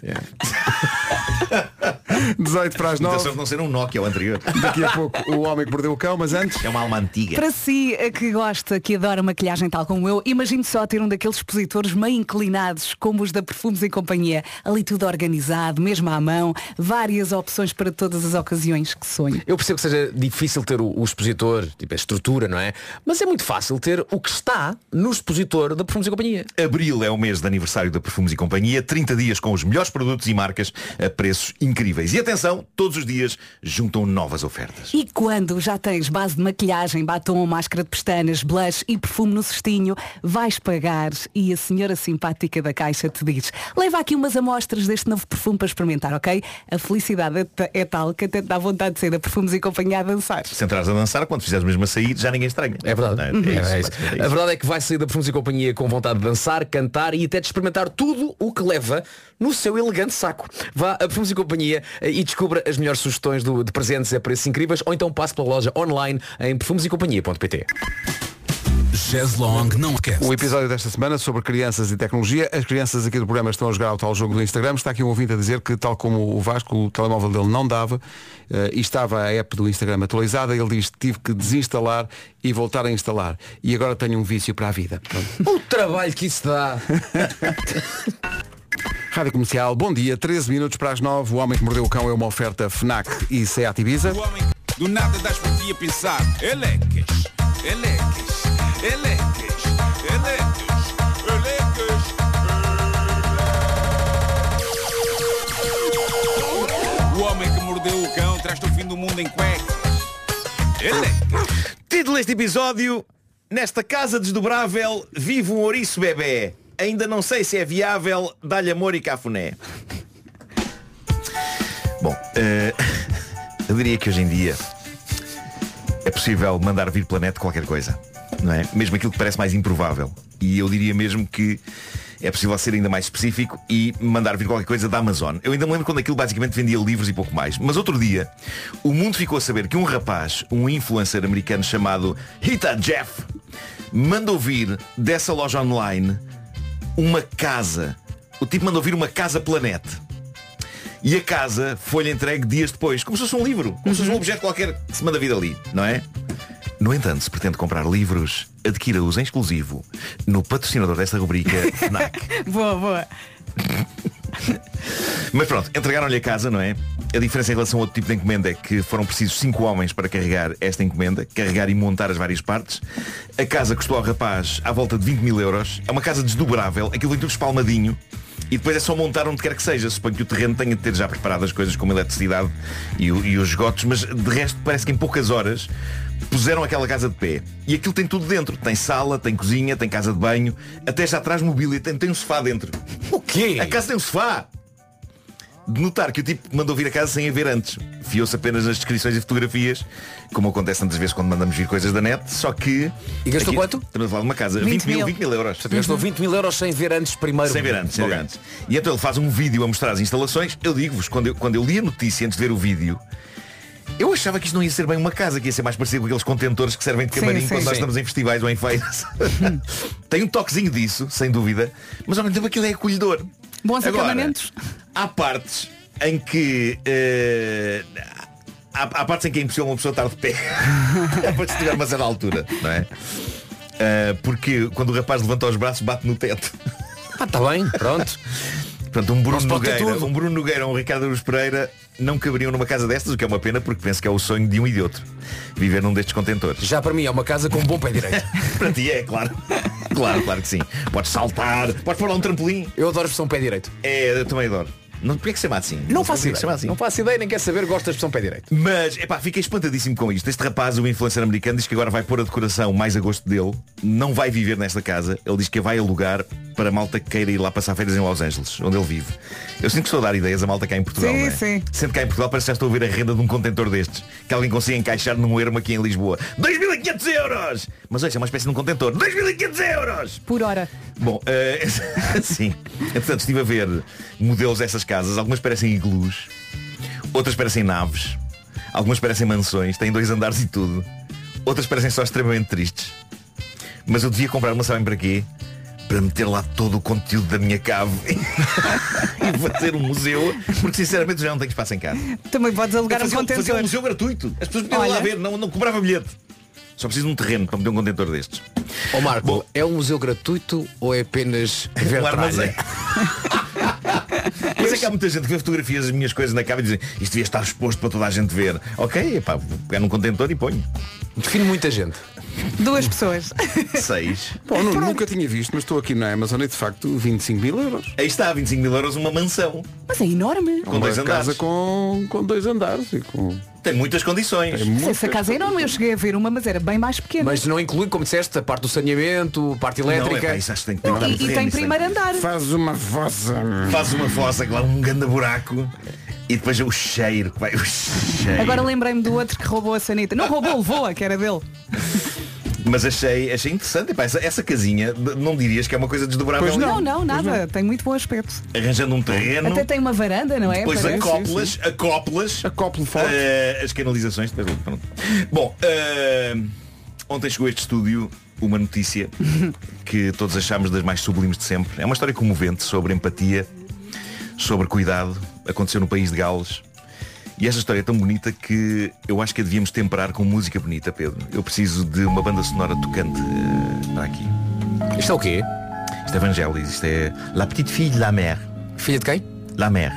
18 para as 9. Então, não ser um Nokia, o anterior. Daqui a pouco o Homem que Mordeu o Cão, mas antes... É uma alma antiga. Para si, que gosta, que adora maquilhagem tal como eu, imagine só ter um daqueles expositores meio inclinados, como os da Perfumes e Companhia. Ali tudo organizado, mesmo à mão, várias opções para todas as ocasiões que sonho. Eu percebo que seja difícil ter o expositor, tipo a estrutura, não é? Mas é muito fácil ter o que está no expositor da Perfumes e Companhia. Abril é o mês de aniversário da Perfumes e Companhia, 30 dias com os melhores produtos e marcas a preços incríveis. E atenção, todos os dias juntam novas ofertas. E quando já tens base de maquilhagem, batom, máscara de pestanas, blush e perfume no cestinho, vais pagar e a senhora simpática da caixa te diz: leva aqui umas amostras deste novo perfume para experimentar, ok? A felicidade é tal que até te dá vontade de ser da Perfumes e Companhia a dançar. Se entrares a dançar, quando fizeres mesmo a sair, já ninguém estranha. É verdade. É isso. A verdade é que vai sair da Perfumes e Companhia com vontade de dançar, cantar e até de experimentar tudo o que leva no seu elegante saco. Vá a Perfumes e Companhia e descubra as melhores sugestões de presentes a preços incríveis, ou então passe pela loja online em perfumesecompanhia.pt. O episódio desta semana sobre crianças e tecnologia. As crianças aqui do programa estão a jogar ao tal jogo do Instagram. Está aqui um ouvinte a dizer que, tal como o Vasco, o telemóvel dele não dava e estava a app do Instagram atualizada. Ele diz que tive que desinstalar e voltar a instalar. E agora tenho um vício para a vida. O trabalho que isso dá. Rádio Comercial, bom dia, 13 minutos para as 9. O Homem que Mordeu o Cão é uma oferta FNAC e Seat Ibiza. O homem do nada das por ti a pensar. Elecas. O homem que mordeu o cão traz-te o fim do mundo em cuecas. Título deste episódio: nesta casa desdobrável vive um ouriço bebê. Ainda não sei se é viável, dá-lhe amor e cafuné. Bom, eu diria que hoje em dia é possível mandar vir pela net qualquer coisa, não é? Mesmo aquilo que parece mais improvável. E eu diria mesmo que é possível ser ainda mais específico e mandar vir qualquer coisa da Amazon. Eu ainda me lembro quando aquilo basicamente vendia livros e pouco mais. Mas outro dia, o mundo ficou a saber que um rapaz, um influencer americano chamado Hita Jeff, mandou vir dessa loja online uma casa. O tipo mandou vir uma casa Planete. E a casa foi-lhe entregue dias depois, como se fosse um livro, como se fosse um objeto qualquer que se manda vir ali, não é? No entanto, se pretende comprar livros, adquira-os em exclusivo no patrocinador desta rubrica, FNAC. Boa. Mas pronto, entregaram-lhe a casa, não é? A diferença em relação a outro tipo de encomenda é que foram precisos 5 homens para carregar esta encomenda, carregar e montar as várias partes. A casa custou ao rapaz à volta de 20 mil euros. É uma casa desdobrável, aquilo vem tudo espalmadinho. E depois é só montar onde quer que seja. Suponho que o terreno tenha de ter já preparado as coisas como a eletricidade e os esgotos. Mas de resto parece que em poucas horas puseram aquela casa de pé. E aquilo tem tudo dentro. Tem sala, tem cozinha, tem casa de banho. Até já traz mobília, tem um sofá dentro. O quê? A casa tem um sofá. de notar que o tipo mandou vir a casa sem a ver antes. Fiou-se apenas nas descrições e fotografias, como acontece tantas vezes quando mandamos vir coisas da net, só que... E gastou quanto? Estamos a falar de uma casa. 20 mil euros. Gastou 20 mil euros sem ver antes primeiro. Sem ver antes. E então ele faz um vídeo a mostrar as instalações. Eu digo-vos, quando eu li a notícia antes de ver o vídeo, eu achava que isto não ia ser bem uma casa, que ia ser mais parecido com aqueles contentores que servem de camarim quando nós estamos em festivais ou em feiras. Tem um toquezinho disso, sem dúvida, mas ao mesmo tempo aquilo é acolhedor. Bons acabamentos. Há partes em que há partes em que é impossível uma pessoa estar de pé para estiver a uma certa altura, não é? Porque quando o rapaz levanta os braços bate no teto. Está bem, pronto. Portanto, um Bruno Nogueira ou um Ricardo Aruz Pereira não caberiam numa casa destas, o que é uma pena, porque penso que é o sonho de um e de outro viver num destes contentores. Já para mim é uma casa com um bom pé direito. Para ti é, claro. Claro que sim. Podes saltar, podes pôr lá um trampolim. Eu adoro a expressão pé direito. Eu também adoro. Porquê é que se chama assim? Não faço ideia. Assim. Não faço ideia, nem quer saber, gosto da expressão pé direito. Mas, fiquei espantadíssimo com isto. Este rapaz, o influencer americano, diz que agora vai pôr a decoração mais a gosto dele. Não vai viver nesta casa. Ele diz que a vai alugar para a malta que queira ir lá passar férias em Los Angeles, onde ele vive. Eu sinto que estou a dar ideias a malta cá em Portugal, não é? Sim. Sendo cá em Portugal parece que já estou a ver a renda de um contentor destes, que alguém consiga encaixar num ermo aqui em Lisboa. 2.500 euros! Mas olha, é uma espécie de um contentor. 2.500 euros! Por hora. Bom, sim. Portanto, estive a ver modelos dessas casas. Algumas parecem iglus, outras parecem naves, algumas parecem mansões, têm 2 andares e tudo. Outras parecem só extremamente tristes. Mas eu devia comprar uma, sabem para quê? Para meter lá todo o conteúdo da minha cave e fazer um museu, porque sinceramente já não tenho espaço em casa. Também podes alugar um contentor. Fazer um museu gratuito. As pessoas podiam lá ver, não cobrava bilhete. Só preciso de um terreno para meter um contentor destes. Ó Marco, é um museu gratuito ou é apenas ver armazém? Mas é que há muita gente que vê fotografias das minhas coisas na cave e dizem isto devia estar exposto para toda a gente ver. Ok, vou pegar num contentor e ponho. Define muita gente. 2 pessoas. 6. Bom, nunca tinha visto, mas estou aqui na Amazon e de facto 25 mil euros. Aí está, 25 mil euros uma mansão. Mas é enorme. Com 2 andares. Casa com 2 andares e com... Tem muitas condições. Essa casa é enorme, eu cheguei a ver uma, mas era bem mais pequena. Mas não inclui, como disseste, a parte do saneamento, a parte elétrica. Não, isso acho que tem que ter e tem primeiro andar. Faz uma fossa, claro, um grande buraco. E depois o cheiro que vai. O cheiro. Agora lembrei-me do outro que roubou a sanita. Não roubou, levou-a, que era dele. Mas achei interessante. Essa casinha, não dirias que é uma coisa desdobrável? Pois não, nada. Tem muito bom aspecto. Arranjando um terreno. Até tem uma varanda, não é? Depois acoplas forte. As canalizações. Bom, ontem chegou a este estúdio uma notícia que todos achámos das mais sublimes de sempre. É uma história comovente sobre empatia, sobre cuidado. Aconteceu no país de Gales. E esta história é tão bonita que eu acho que a devíamos temperar com música bonita, Pedro. Eu preciso de uma banda sonora tocante para aqui. Isto é o quê? Isto é Vangelis, isto é La Petite Fille de la Mer. Filha de quem? La Mer.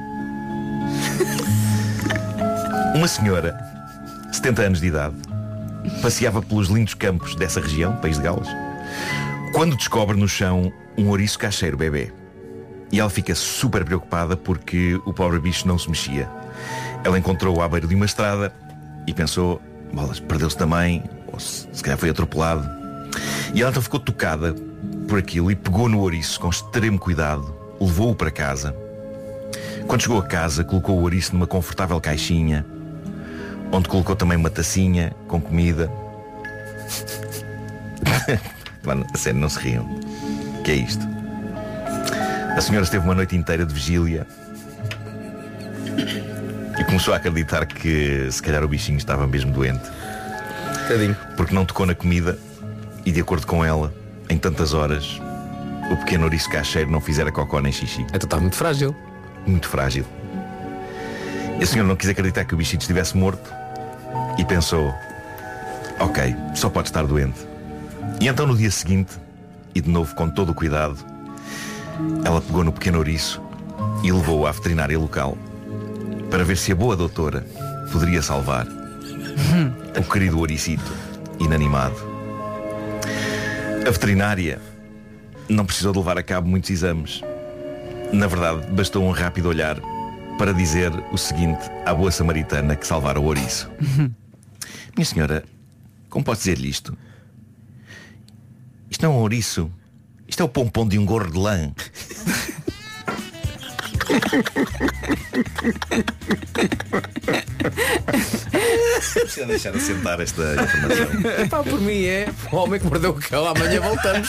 Uma senhora, 70 anos de idade, passeava pelos lindos campos dessa região, país de Gales, quando descobre no chão um ouriço cacheiro bebê. E ela fica super preocupada porque o pobre bicho não se mexia. Ela encontrou-o à beira de uma estrada e pensou, bolas, perdeu-se também, ou se calhar foi atropelado. E ela então ficou tocada por aquilo e pegou no ouriço com extremo cuidado, levou-o para casa. Quando chegou a casa, colocou o ouriço numa confortável caixinha, onde colocou também uma tacinha com comida. Mano, a sério, não se riam. O que é isto? A senhora esteve uma noite inteira de vigília e começou a acreditar que se calhar o bichinho estava mesmo doente. Tadinho. Porque não tocou na comida e, de acordo com ela, em tantas horas o pequeno ouriço cacheiro não fizera cocó nem xixi. Então está muito frágil. Muito frágil. E a senhora não quis acreditar que o bichinho estivesse morto e pensou, ok, só pode estar doente. E então no dia seguinte, e de novo com todo o cuidado, ela pegou no pequeno ouriço e levou-o à veterinária local para ver se a boa doutora poderia salvar o querido ouricito inanimado. A veterinária não precisou de levar a cabo muitos exames. Na verdade, bastou um rápido olhar para dizer o seguinte à boa samaritana que salvara o ouriço. Minha senhora, como pode dizer-lhe isto? Isto não é um ouriço. Isto é o pompom de um gorro de lã. Precisa deixar assentar esta informação. Pá, por mim é o homem que mordeu o cão. Amanhã voltamos.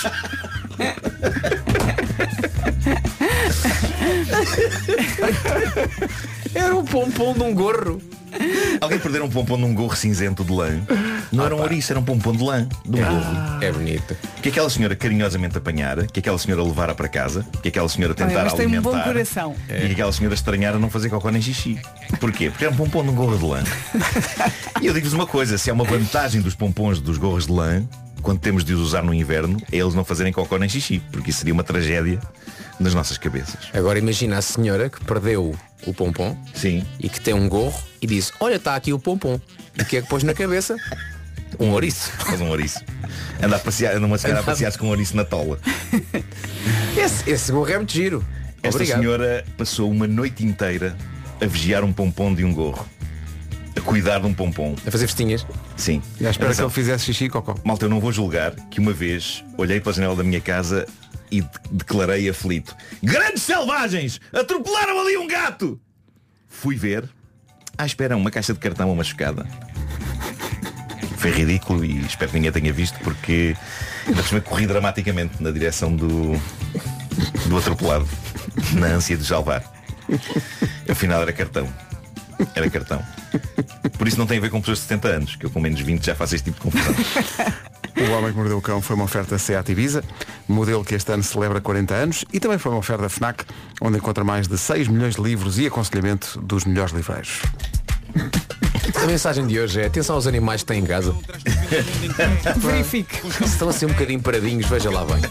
Era um pompom de um gorro. Alguém perder um pompom num gorro cinzento de lã. Não era um ouriço, era um pompom de lã de um gorro. É bonito. Que aquela senhora carinhosamente apanhara, que aquela senhora levara para casa, que aquela senhora tentara mas tem um bom alimentar, coração. e que aquela senhora estranhara não fazer cocó nem xixi. Porquê? Porque era um pompom de um gorro de lã. E eu digo-vos uma coisa, se há uma vantagem dos pompons dos gorros de lã, quando temos de os usar no inverno, é eles não fazerem cocó nem xixi, porque isso seria uma tragédia nas nossas cabeças. Agora imagina a senhora que perdeu o pompom. Sim. E que tem um gorro e disse, olha, está aqui o pompom. E o que é que pôs na cabeça? Um ouriço. Faz um ouriço. Anda uma senhora a passear com um ouriço na tola. Esse gorro é muito giro. Esta Obrigado. senhora passou uma noite inteira a vigiar um pompom de um gorro. A cuidar de um pompom. A fazer festinhas? Sim. E à espera que ele fizesse xixi e cocó. Malta, eu não vou julgar que uma vez olhei pela janela da minha casa e declarei aflito: grandes selvagens! Atropelaram ali um gato! Fui ver. Espera, uma caixa de cartão a uma chocada. Foi ridículo e espero que ninguém tenha visto, porque ainda por cima corri dramaticamente na direção do atropelado, na ânsia de salvar. Afinal era cartão. Era cartão. Por isso não tem a ver com pessoas de 70 anos, que eu com menos 20 já faço este tipo de confusão. O Homem que Mordeu o Cão foi uma oferta Seat Ibiza, modelo que este ano celebra 40 anos, e também foi uma oferta FNAC, onde encontra mais de 6 milhões de livros e aconselhamento dos melhores livreiros. A mensagem de hoje é: atenção aos animais que têm em casa. Verifique. Se estão assim um bocadinho paradinhos, veja lá bem.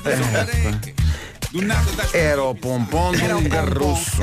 Era o pompom de um garruço.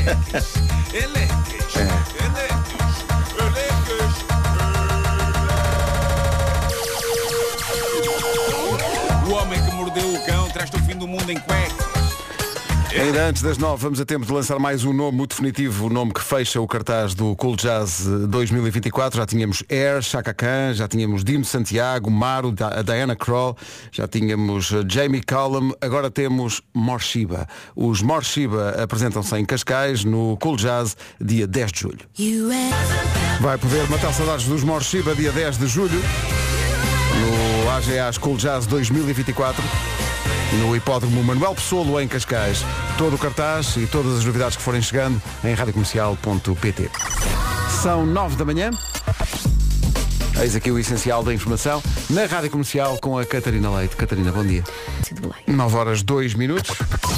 O homem que mordeu o cão traz-te o fim do mundo em cuecas. Ainda antes das 9, vamos a tempo de lançar mais um nome muito definitivo, o nome que fecha o cartaz do Cool Jazz 2024. Já tínhamos Air, Chaka Khan, já tínhamos Dino Santiago, Maru, a Diana Krall, já tínhamos Jamie Cullum, agora temos Morshiba. Os Morshiba apresentam-se em Cascais no Cool Jazz, dia 10 de julho. Vai poder matar saudades dos Morshiba dia 10 de julho, no AGA Cool Jazz 2024. No Hipódromo Manuel Pessoa em Cascais. Todo o cartaz e todas as novidades que forem chegando em radiocomercial.pt. São 9 da manhã. Eis aqui o essencial da informação na Rádio Comercial com a Catarina Leite. Catarina, bom dia. 9 horas 2 minutos.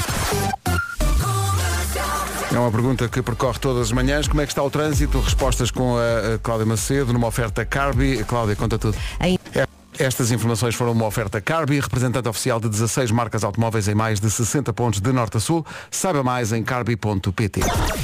É uma pergunta que percorre todas as manhãs. Como é que está o trânsito? Respostas com a Cláudia Macedo numa oferta Carby. Cláudia, conta tudo. Estas informações foram uma oferta Carby, representante oficial de 16 marcas automóveis em mais de 60 pontos de norte a sul. Saiba mais em carby.pt.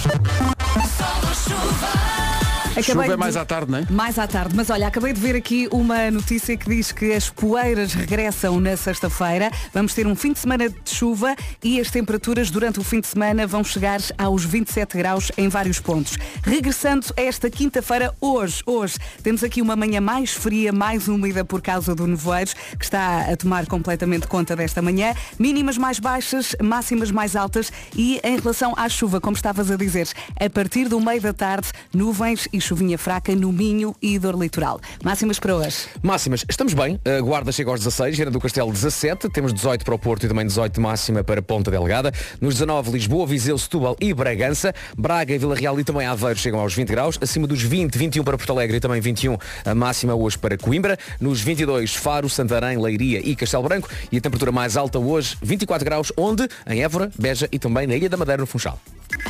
Chuva é mais à tarde, não é? Mais à tarde, mas olha, acabei de ver aqui uma notícia que diz que as poeiras regressam na sexta-feira. Vamos ter um fim de semana de chuva e as temperaturas durante o fim de semana vão chegar aos 27 graus em vários pontos. Regressando a esta quinta-feira, hoje temos aqui uma manhã mais fria, mais úmida por causa do nevoeiro, que está a tomar completamente conta desta manhã. Mínimas mais baixas, máximas mais altas e em relação à chuva, como estavas a dizer, a partir do meio da tarde, nuvens e chuvinha fraca no Minho e dor litoral. Máximas para hoje. Máximas, estamos bem. A Guarda chega aos 16, Viana do Castelo 17, temos 18 para o Porto e também 18 de máxima para Ponta Delgada. Nos 19, Lisboa, Viseu, Setúbal e Bragança. Braga e Vila Real e também Aveiro chegam aos 20 graus. Acima dos 20, 21 para Porto Alegre e também 21 a máxima hoje para Coimbra. Nos 22, Faro, Santarém, Leiria e Castelo Branco. E a temperatura mais alta hoje, 24 graus, onde? Em Évora, Beja e também na Ilha da Madeira, no Funchal.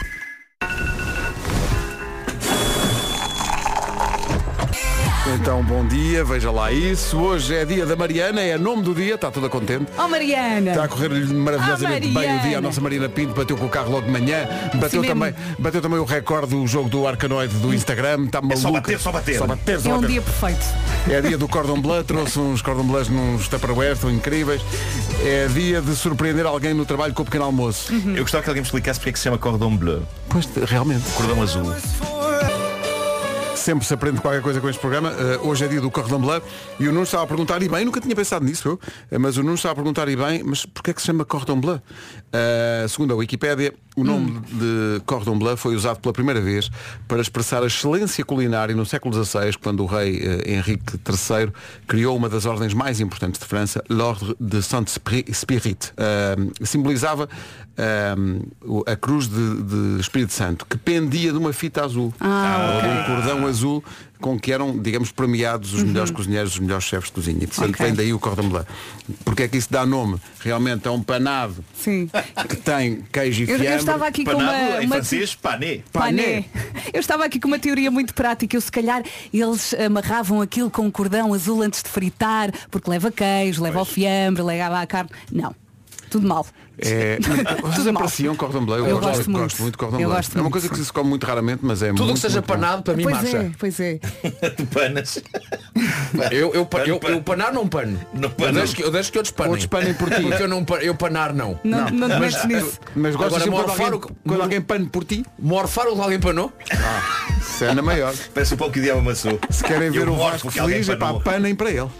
Então, bom dia, veja lá isso. Hoje é dia da Mariana, é nome do dia, está toda contente. Oh, Mariana! Está a correr-lhe maravilhosamente bem o dia. A nossa Mariana Pinto bateu com o carro logo de manhã. Bateu também o recorde do jogo do Arcanoide do Instagram. Está maluca. Só bater. É um dia perfeito. É dia do Cordon Bleu, trouxe uns Cordon Bleus nos Tupperware, estão incríveis. É dia de surpreender alguém no trabalho com o pequeno almoço. Eu gostava que alguém me explicasse porque é que se chama Cordon Bleu. Pois, realmente. Cordão azul. Sempre se aprende qualquer coisa com este programa. Hoje é dia do Cordon Bleu e o Nuno estava a perguntar, e bem, nunca tinha pensado nisso, mas o Nuno estava a perguntar, e bem, mas porquê é que se chama Cordon Bleu? Segundo a Wikipédia, o nome de Cordon Bleu foi usado pela primeira vez para expressar a excelência culinária no século XVI, quando o rei Henrique III criou uma das ordens mais importantes de França, l'Ordre de Saint-Spirit. Simbolizava a cruz de Espírito Santo, que pendia de uma fita azul, de um cordão azul, com que eram, digamos, premiados os melhores cozinheiros, os melhores chefes de cozinha. E portanto vem daí o Cordon Bleu. Porque é que isso dá nome realmente a um panado que tem queijo e fiambre? Eu estava aqui panado, com em francês, pané. Eu estava aqui com uma teoria muito prática. Eu, se calhar eles amarravam aquilo com um cordão azul antes de fritar, porque leva queijo, leva o fiambre, leva a carne. Não, tudo mal. Vocês apreciam Cordon Bleu? Eu gosto muito de Cordon Bleu. É uma coisa que se come muito raramente, mas é tudo muito, que seja panado para mim marcha. Pois é. Tu panas. Eu panar não pano. Eu deixo que outros panem. Outros panem por ti. Porque eu panar não. Não te metes nisso. Mas gostas de morfar quando alguém pane por ti? Morfar o que alguém panou? Cena maior. Parece um pouco que o diabo amassou. Se querem ver o Vasco feliz, panem para ele.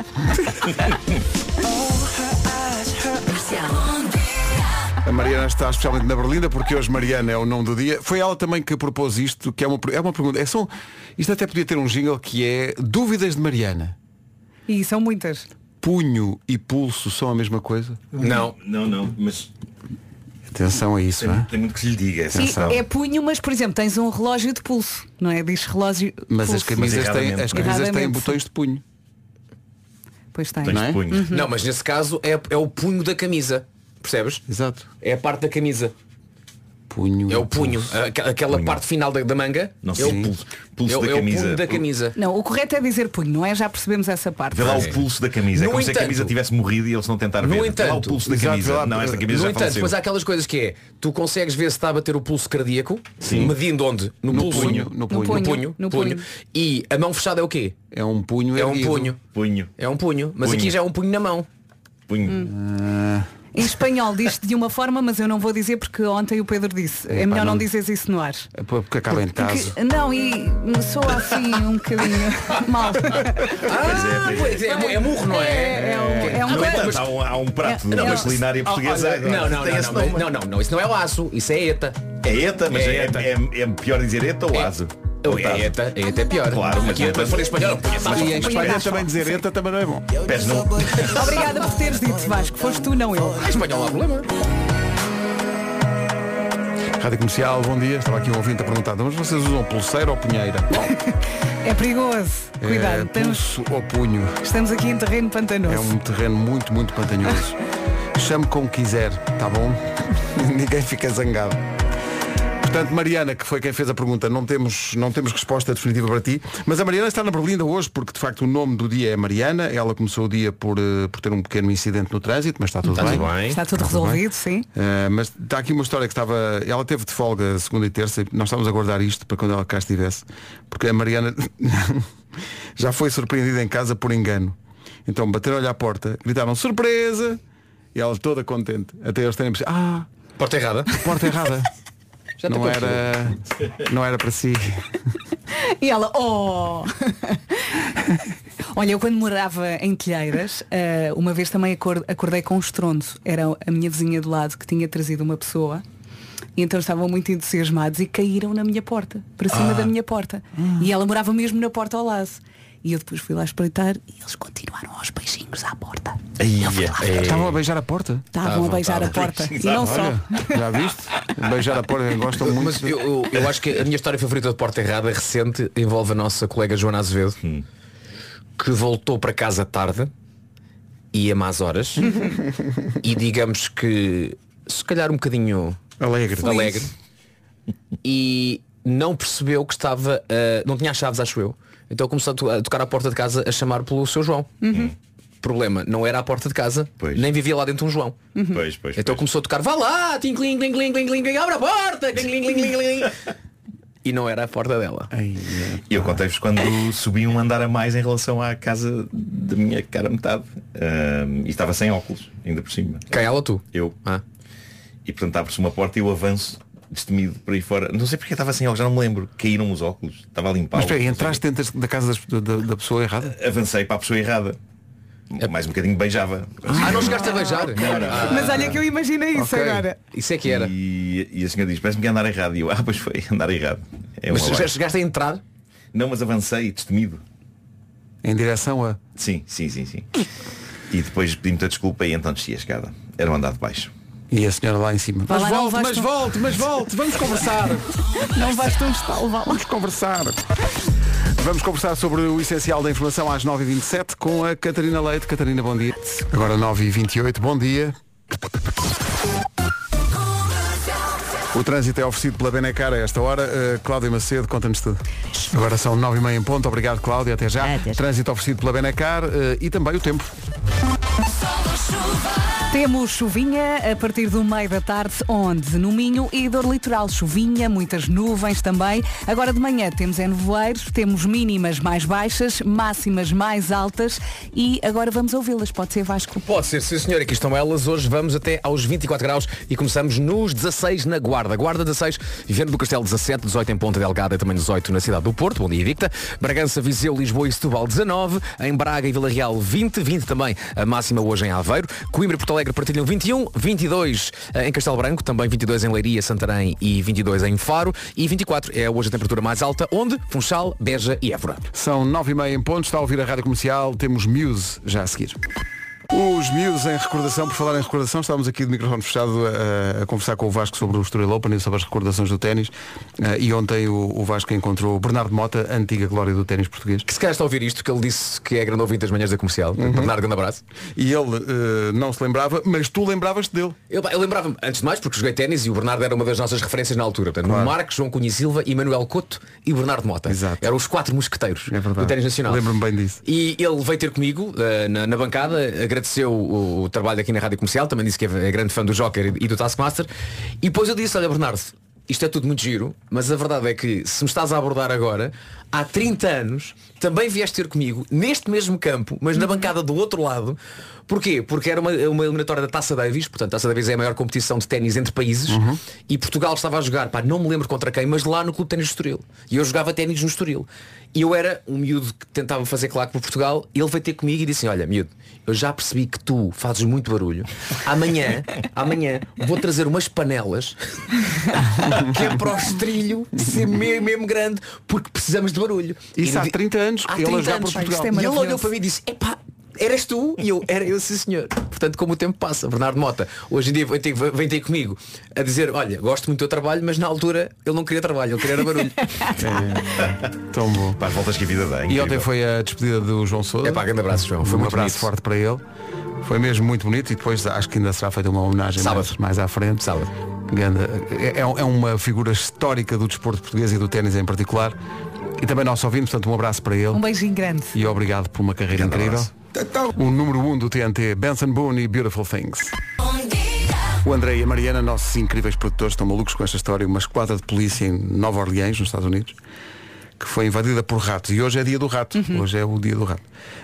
A Mariana está especialmente na Berlinda, porque hoje Mariana é o nome do dia. Foi ela também que propôs isto, que é uma pergunta. Isto até podia ter um jingle que é dúvidas de Mariana. E são muitas. Punho e pulso são a mesma coisa? Não, mas... Atenção a isso, tem muito que se lhe diga. É punho, mas por exemplo, tens um relógio de pulso, não é? Diz relógio de mas pulso. as camisas têm botões de punho. Pois tem. Não é? Não, mas nesse caso é o punho da camisa. Percebes? Exato. É a parte da camisa. Punho. É o punho. Aquela parte final da manga. Não sei. É o pulso da camisa. punho da camisa. Não, o correto é dizer punho, não é? Já percebemos essa parte. Vê lá o pulso da camisa. É como se a camisa tivesse morrido e eles não tentaram ver. Vê lá o pulso da camisa. Não, esta camisa já faleceu. Depois há aquelas coisas que é, tu consegues ver se está a bater o pulso cardíaco, medindo onde? No pulso. No punho. E a mão fechada é o quê? É um punho. É um punho. É um punho. Mas aqui já é um punho na mão. Punho. Em espanhol diz-te de uma forma, mas eu não vou dizer porque ontem o Pedro disse. É melhor não dizeres isso no ar. Porque acaba em taso. Não, e soa assim um bocadinho mal. É murro, não é? Há um prato da culinária portuguesa. Não, isso não é o aço, isso é ETA. É ETA, mas é pior dizer ETA ou aso? ETA é pior. Claro, mas aqui para espanhol. E em Espanha também dizer ETA também não é bom. Obrigada por teres dito, Vasco. Foste tu, não eu. Em espanhol não há problema. Rádio Comercial, bom dia. Estava aqui um ouvinte a perguntar, mas vocês usam pulseira ou punheira? É perigoso. Cuidado. Pulso ou punho? Estamos aqui em terreno pantanoso. É um terreno muito, muito pantanoso. Chame como quiser, tá bom? Ninguém fica zangado. Portanto, Mariana, que foi quem fez a pergunta, não temos resposta definitiva para ti. Mas a Mariana está na Berlinda hoje, porque de facto o nome do dia é Mariana. Ela começou o dia por ter um pequeno incidente no trânsito, mas está tudo bem. Está tudo resolvido, sim. Mas está aqui uma história que ela teve de folga segunda e terça, e nós estávamos a guardar isto para quando ela cá estivesse. Porque a Mariana já foi surpreendida em casa por engano. Então bateram-lhe à porta, gritaram surpresa, e ela toda contente. Até eles terem pensado, porta errada. Porta errada. Não era para si. E ela, Olha, eu quando morava em Telheiras, uma vez também acordei com um estrondo. Era a minha vizinha do lado que tinha trazido uma pessoa. E então estavam muito entusiasmados e caíram na minha porta, para cima da minha porta. E ela morava mesmo na porta ao lado. E eu depois fui lá espreitar e eles continuaram aos beijinhos à porta. Estavam a beijar a porta? Estavam a beijar a porta. E não só. Já viste? Beijar a porta, gostam muito. Mas eu acho que a minha história favorita de porta errada recente envolve a nossa colega Joana Azevedo, que voltou para casa tarde e a más horas. E digamos que se calhar um bocadinho alegre. E não percebeu que estava não tinha as chaves, acho eu. Então começou a tocar à porta de casa a chamar pelo seu João. Problema, não era à porta de casa, nem vivia lá dentro um João. Então começou a tocar, vá lá, tim, cling, cling, cling, cling, cling, abre a porta, cling, cling, cling, cling. E não era a porta dela. E eu contei-vos quando subi um andar a mais em relação à casa da minha cara metade. E estava sem óculos, ainda por cima. Quem, ela ou tu? Eu. E portanto abre-se uma porta e eu avanço destemido por aí fora. Não sei porque estava sem óculos, já não me lembro. Caíram os óculos, estava a limpar. Mas espera, entraste dentro da casa da pessoa errada? Avancei para a pessoa errada. Mais um bocadinho beijava. Não chegaste a beijar? Mas olha que eu imaginei isso agora. Isso é que era. E a senhora diz, parece-me que ia andar errado. E eu, pois foi, andar errado. Mas já chegaste a entrar? Não, mas avancei, destemido. Em direção a... Sim. E depois pedi muita desculpa e então desci a escada. Era o andar de baixo. E a senhora lá em cima. Mas volte, vamos conversar. Não vais tão estalo, vamos conversar. Vamos conversar sobre o essencial da informação às 9h27 com a Catarina Leite. Catarina, bom dia. Agora 9h28, bom dia. O trânsito é oferecido pela Benacar a esta hora. Cláudia Macedo, conta-nos tudo. Agora são 9h30 em ponto. Obrigado, Cláudia. Até já. Trânsito oferecido pela Benacar e também o tempo. Temos chuvinha a partir do meio da tarde, onde? No Minho e dor litoral. Chuvinha, muitas nuvens também. Agora de manhã temos nevoeiros, temos mínimas mais baixas, máximas mais altas e agora vamos ouvi-las. Pode ser, Vasco? Pode ser, sim senhor. Aqui estão elas. Hoje vamos até aos 24 graus e começamos nos 16 na Guarda. Guarda 16, Viana do Castelo 17, 18 em Ponta Delgada e também 18 na cidade do Porto. Bom dia, Victa. Bragança, Viseu, Lisboa e Setúbal 19. Em Braga e Vila Real 20 também a máxima hoje em Aveiro. Coimbra e Porto Alegre partilham 21, 22 em Castelo Branco, também 22 em Leiria, Santarém e 22 em Faro e 24 é hoje a temperatura mais alta, onde? Funchal, Beja e Évora. São 9h30 em ponto, está a ouvir a Rádio Comercial, temos Muse já a seguir. Os Muse em recordação, por falar em recordação, estávamos aqui de microfone fechado a conversar com o Vasco sobre o Estoril Open e sobre as recordações do ténis. E ontem o Vasco encontrou o Bernardo Mota, a antiga glória do ténis português. Que se calhar está a ouvir isto, que ele disse que é grande ouvinte das manhãs da Comercial. Bernardo, grande abraço. E ele não se lembrava, mas tu lembravas-te dele. Eu lembrava-me, antes de mais, porque joguei ténis e o Bernardo era uma das nossas referências na altura. Portanto, claro. Marcos, João Cunha e Silva, Manuel Couto e Bernardo Mota. Exato. Eram os 4 mosqueteiros do ténis nacional. Lembro-me bem disso. E ele veio ter comigo na bancada, agradeceu o trabalho aqui na Rádio Comercial, também disse que é grande fã do Joker e do Taskmaster. E depois eu disse, olha Bernardo, isto é tudo muito giro, mas a verdade é que se me estás a abordar agora, há 30 anos também vieste ter comigo neste mesmo campo, mas na bancada do outro lado. Porquê? Porque era uma eliminatória da Taça Davis. Portanto, a Taça Davis é a maior competição de ténis entre países. E Portugal estava a jogar, não me lembro contra quem, mas lá no Clube de Ténis de Estoril. E eu jogava ténis no Estoril. E eu era um miúdo que tentava fazer claque por Portugal. E ele veio ter comigo e disse assim, olha miúdo, eu já percebi que tu fazes muito barulho. Amanhã vou trazer umas panelas que é para o estrilho ser mesmo grande, porque precisamos de barulho. Isso há 30 anos, ele a jogar por Portugal. E ele olhou para mim e disse, epá, eras tu? E eu, era eu, sim senhor. Portanto, como o tempo passa, Bernardo Mota hoje em dia vem ter comigo a dizer, olha, gosto muito do teu trabalho, mas na altura ele não queria trabalho, ele queria era barulho. Tão bom. Para as voltas que a vida dá. E ontem foi a despedida do João Sousa. Grande abraço, João. Foi um muito abraço bonito. Forte para ele. Foi mesmo muito bonito e depois acho que ainda será feita uma homenagem mais à frente. Sábado. É uma figura histórica do desporto português e do ténis em particular. E também nosso ouvinte, portanto um abraço para ele. Um beijinho grande. E obrigado por uma carreira incrível. O número 1 do TNT, Benson Boone e Beautiful Things. O André e a Mariana, nossos incríveis produtores, estão malucos com esta história. Uma esquadra de polícia em Nova Orleans, nos Estados Unidos, que foi invadida por ratos. E hoje é dia do rato. Hoje é o dia do rato.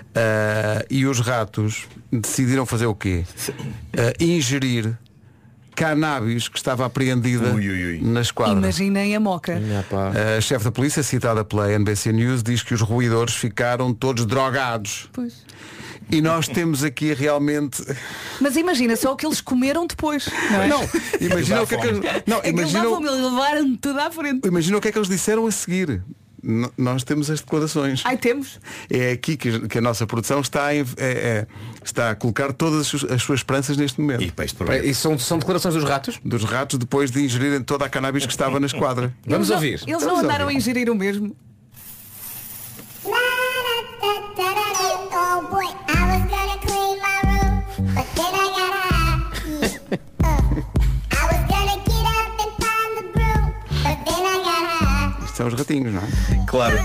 E os ratos decidiram fazer o quê? Ingerir cannabis que estava apreendida na esquadra. Imaginem a moca. A chefe da polícia, citada pela NBC News, diz que os roedores ficaram todos drogados. Pois. E nós temos aqui realmente... Mas imagina, só o que eles comeram depois. Não é? Não, imagina o que é que eles... Não, levaram tudo à frente. Imagina o que é que eles disseram a seguir. Nós temos as declarações. Ai, temos. É aqui que a nossa produção está a colocar todas as suas esperanças neste momento. E são declarações dos ratos? Dos ratos depois de ingerirem toda a cannabis que estava na esquadra. Vamos ouvir. Eles não andaram a ingerir o mesmo. São os ratinhos, não é? Claro.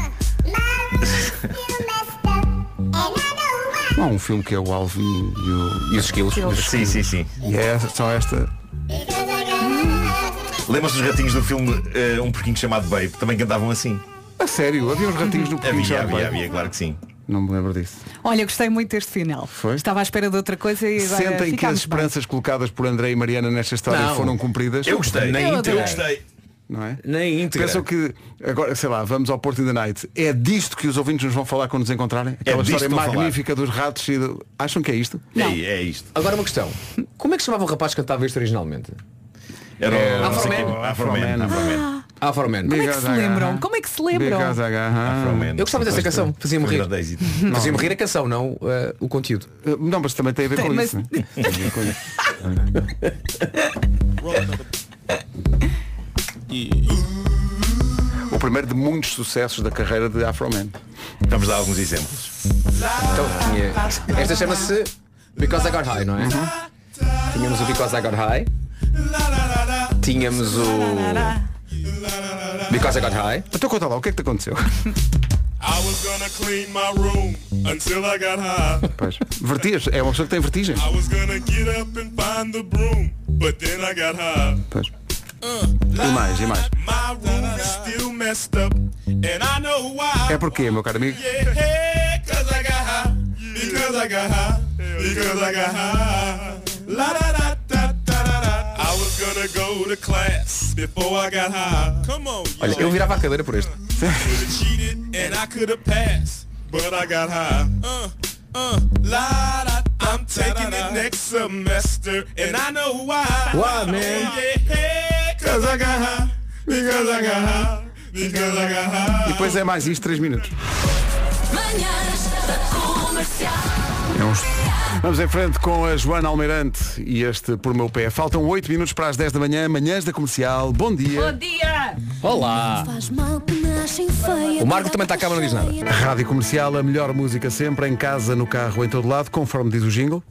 Não há um filme que é o Alvin e os esquilos. Sim. E é só esta. Lembram-se dos ratinhos do filme Um Porquinho Chamado Babe? Também cantavam assim. A sério? Havia uns ratinhos no Porquinho Chamado Babe? Havia, claro que sim. Não me lembro disso. Olha, gostei muito deste final. Foi? Estava à espera de outra coisa e agora Sentem que as ficámos esperanças colocadas por André e Mariana nesta história Não. foram cumpridas? Eu gostei. Nem Eu íntegra. gostei. Não é? Nem íntegra. Pensam que, agora, sei lá, vamos ao Porto in the Night. É disto que os ouvintes nos vão falar quando nos encontrarem? Aquela disto história que vão magnífica dos ratos e do... Acham que é isto? É isto. Agora uma questão. Como é que se chamava o rapaz que cantava isto originalmente? Era o Afroman. Afroman. Como é que se lembram? Como é que se lembram? Eu gostava dessa canção. Fazia-me rir. Fazia-me rir a canção, não o conteúdo. Não, mas também tem a ver com Mas- isso. Né? Tem a ver com isso. O primeiro de muitos sucessos da carreira de Afroman. Vamos dar alguns exemplos. Então, esta chama-se Because I Got High, não é? Tínhamos o Because I Got High. Tínhamos o Because I Got High. Então conta lá, o que é que te aconteceu? I was gonna clean my room until I got high. Pois. Vertigens, é uma pessoa que tem vertigem. I was gonna get up and find the broom, but then I got high. Pois. E mais, e mais. My room is still messed up, and I know why. É porquê, meu caro amigo? Yeah, 'cause I got high, because I got high, because I got high. La da da da da da da. I was gonna go to class before I got high. Come on, Olha, eu virava a cadeira por este. could've cheated and I could have passed, but I got high. La da. I'm taking it next semester, and I know why. Why, man? Yeah, 'cause I got high, because I got high, because I got high. E depois é mais isto, 3 minutos. É uns... Vamos em frente com a Joana Almeirante e este Por Meu Pé. Faltam 8 minutos para as 10 da manhã, manhãs da Comercial. Bom dia. Bom dia! Olá! O Marco também está cá, mas não diz nada. Rádio Comercial, a melhor música sempre, em casa, no carro, em todo lado, conforme diz o jingle.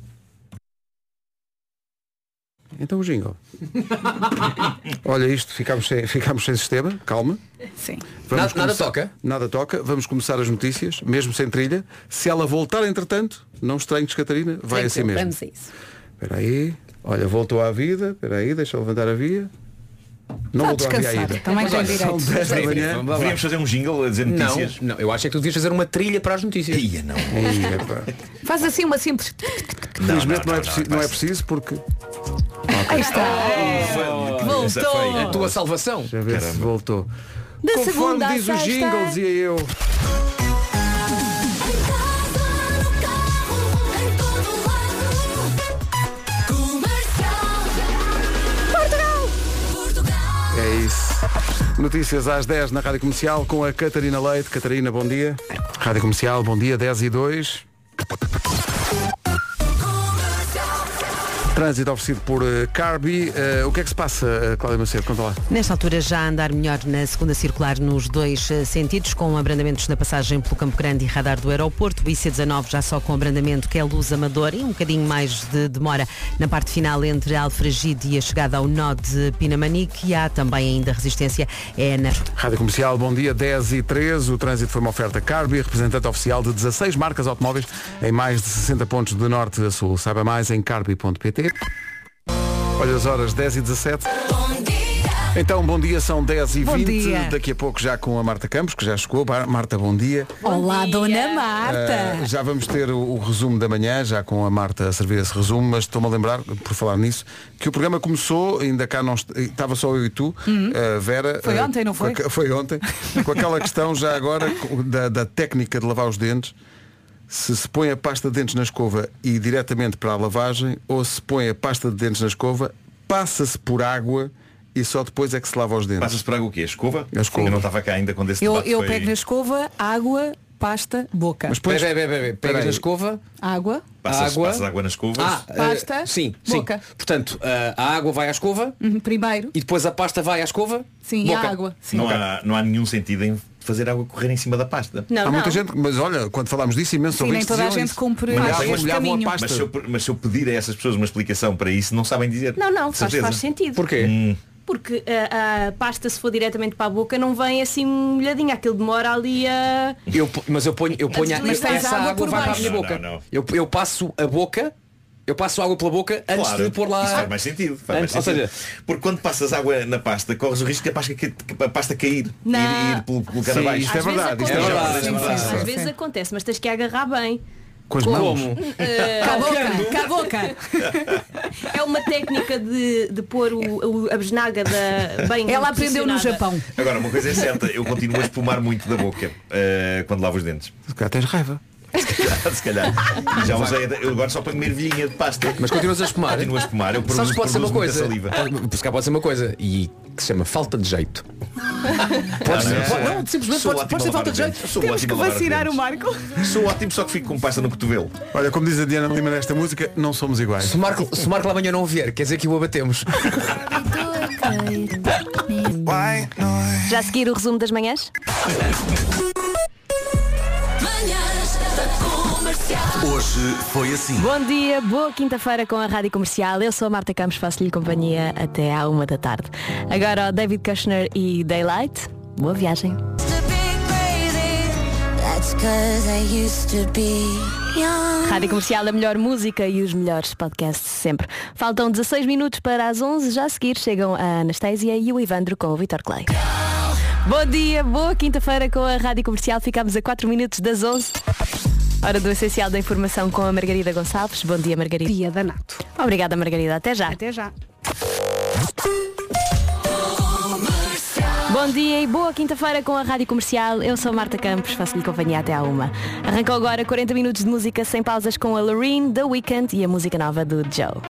Então o jingle. Olha isto, ficámos sem sistema, calma. Sim. Nada toca? Nada toca. Vamos começar as notícias, mesmo sem trilha. Se ela voltar, entretanto, não estranhes, Catarina, vai assim mesmo. Vamos a isso. Espera aí. Olha, voltou à vida. Espera aí, deixa eu levantar a via. Não Está voltou à via descansado, ainda. também tem São direito. 10 da manhã. Deveríamos fazer um jingle a dizer notícias. Não, eu acho que tu devias fazer uma trilha para as notícias. Ia, não. Faz assim uma simples. Felizmente não é preciso porque... Aí está. Voltou. A tua salvação. Deixa eu ver se voltou. Da Conforme segunda à diz o sexta. jingle, dizia eu. É isso. Notícias às 10 na Rádio Comercial com a Catarina Leite. Catarina, bom dia. Rádio Comercial, bom dia, 10:02. Trânsito oferecido por Carby. O que é que se passa, Cláudia Macedo? Conta lá. Nesta altura já a andar melhor na segunda circular nos dois sentidos, com abrandamentos na passagem pelo Campo Grande e radar do aeroporto. O IC19 já só com abrandamento que é Luz Amador e um bocadinho mais de demora na parte final entre Alfragide e a chegada ao nó de Pinamanique. E há também ainda resistência na... Rádio Comercial, bom dia, 10:13. O trânsito foi uma oferta Carby, representante oficial de 16 marcas automóveis em mais de 60 pontos de norte a sul. Saiba mais em carby.pt. Olha as horas, 10:17. Então, bom dia, são 10:20. Bom dia. Daqui a pouco já com a Marta Campos, que já chegou. Marta, bom dia. Olá, Dona Marta. Já vamos ter o resumo da manhã, já com a Marta a servir esse resumo, mas estou-me a lembrar, por falar nisso, que o programa começou, ainda cá não estava só eu e tu, Vera. Foi ontem, não foi? Foi ontem, com aquela questão já agora da técnica de lavar os dentes. Se põe a pasta de dentes na escova e diretamente para a lavagem, ou se põe a pasta de dentes na escova, passa-se por água e só depois é que se lava os dentes. Passa-se por água o quê? A escova? A escova. Eu não estava cá ainda quando esse Eu debate foi... pego na escova, água, pasta, boca. Mas depois, Pegas na escova. Água, Passas água na escova. pasta, sim, boca. sim. Portanto, a água vai à escova Primeiro. e depois a pasta vai à escova. Sim, boca. e a água. Sim. Não há nenhum sentido em fazer água correr em cima da pasta. há muita gente, mas olha, quando falámos disso, imenso Sim, nem toda a gente cumpre este caminho. Mas se eu pedir a essas pessoas uma explicação para isso, não sabem dizer. Não, De faz certeza. sentido. Porquê? Porque a pasta, se for diretamente para a boca, não vem assim molhadinha. Aquilo demora ali a... Mas eu ponho Mas tens essa água água por vai para a baixo. minha boca. Não. Eu passo a boca Eu passo água pela boca antes de pôr lá. Isso faz mais sentido. Ou seja, porque quando passas água na pasta, corres o risco de a pasta cair e ir pelo cano abaixo. Isto é verdade. Isto é verdade. Às vezes acontece, mas tens que agarrar bem. Com as mãos. Cá a boca. É uma técnica de pôr a besnaga bem. Ela aprendeu no Japão. Agora, uma coisa é certa, eu continuo a espumar muito da boca quando lavo os dentes. Se calhar tens raiva. Se calhar. Já usei, eu agora só ponho ervilhinha de pasta. Mas continuas a espumar. Continuo a espumar. Eu Sabes que pode ser uma coisa. Saliva. Pode ser uma coisa e que se chama falta de jeito. Não, simplesmente pode ser falta de jeito. Temos que vacinar o Marco. Sou ótimo, só que fico com pasta no cotovelo. Olha, como diz a Diana Lima nesta música, não somos iguais. Se o Marco lá amanhã não vier, quer dizer que o abatemos. Já a seguir o resumo das manhãs? Hoje foi assim. Bom dia, boa quinta-feira com a Rádio Comercial. Eu sou a Marta Campos, faço-lhe companhia até à 1 da tarde. Agora o David Kushner e Daylight. Boa viagem. Rádio Comercial, a melhor música e os melhores podcasts sempre. Faltam 16 minutos para as 11. Já a seguir chegam a Anastasia e o Ivandro com o Vitor Clay. Bom dia, boa quinta-feira com a Rádio Comercial. Ficamos a 4 minutos das 11. Hora do Essencial da Informação com a Margarida Gonçalves. Bom dia, Margarida. Dia danato. Obrigada, Margarida. Até já. Até já. Bom dia e boa quinta-feira com a Rádio Comercial. Eu sou a Marta Campos, faço-lhe companhia até à 1. Arrancou agora 40 minutos de música sem pausas com a Loreen, The Weeknd e a música nova do Joe.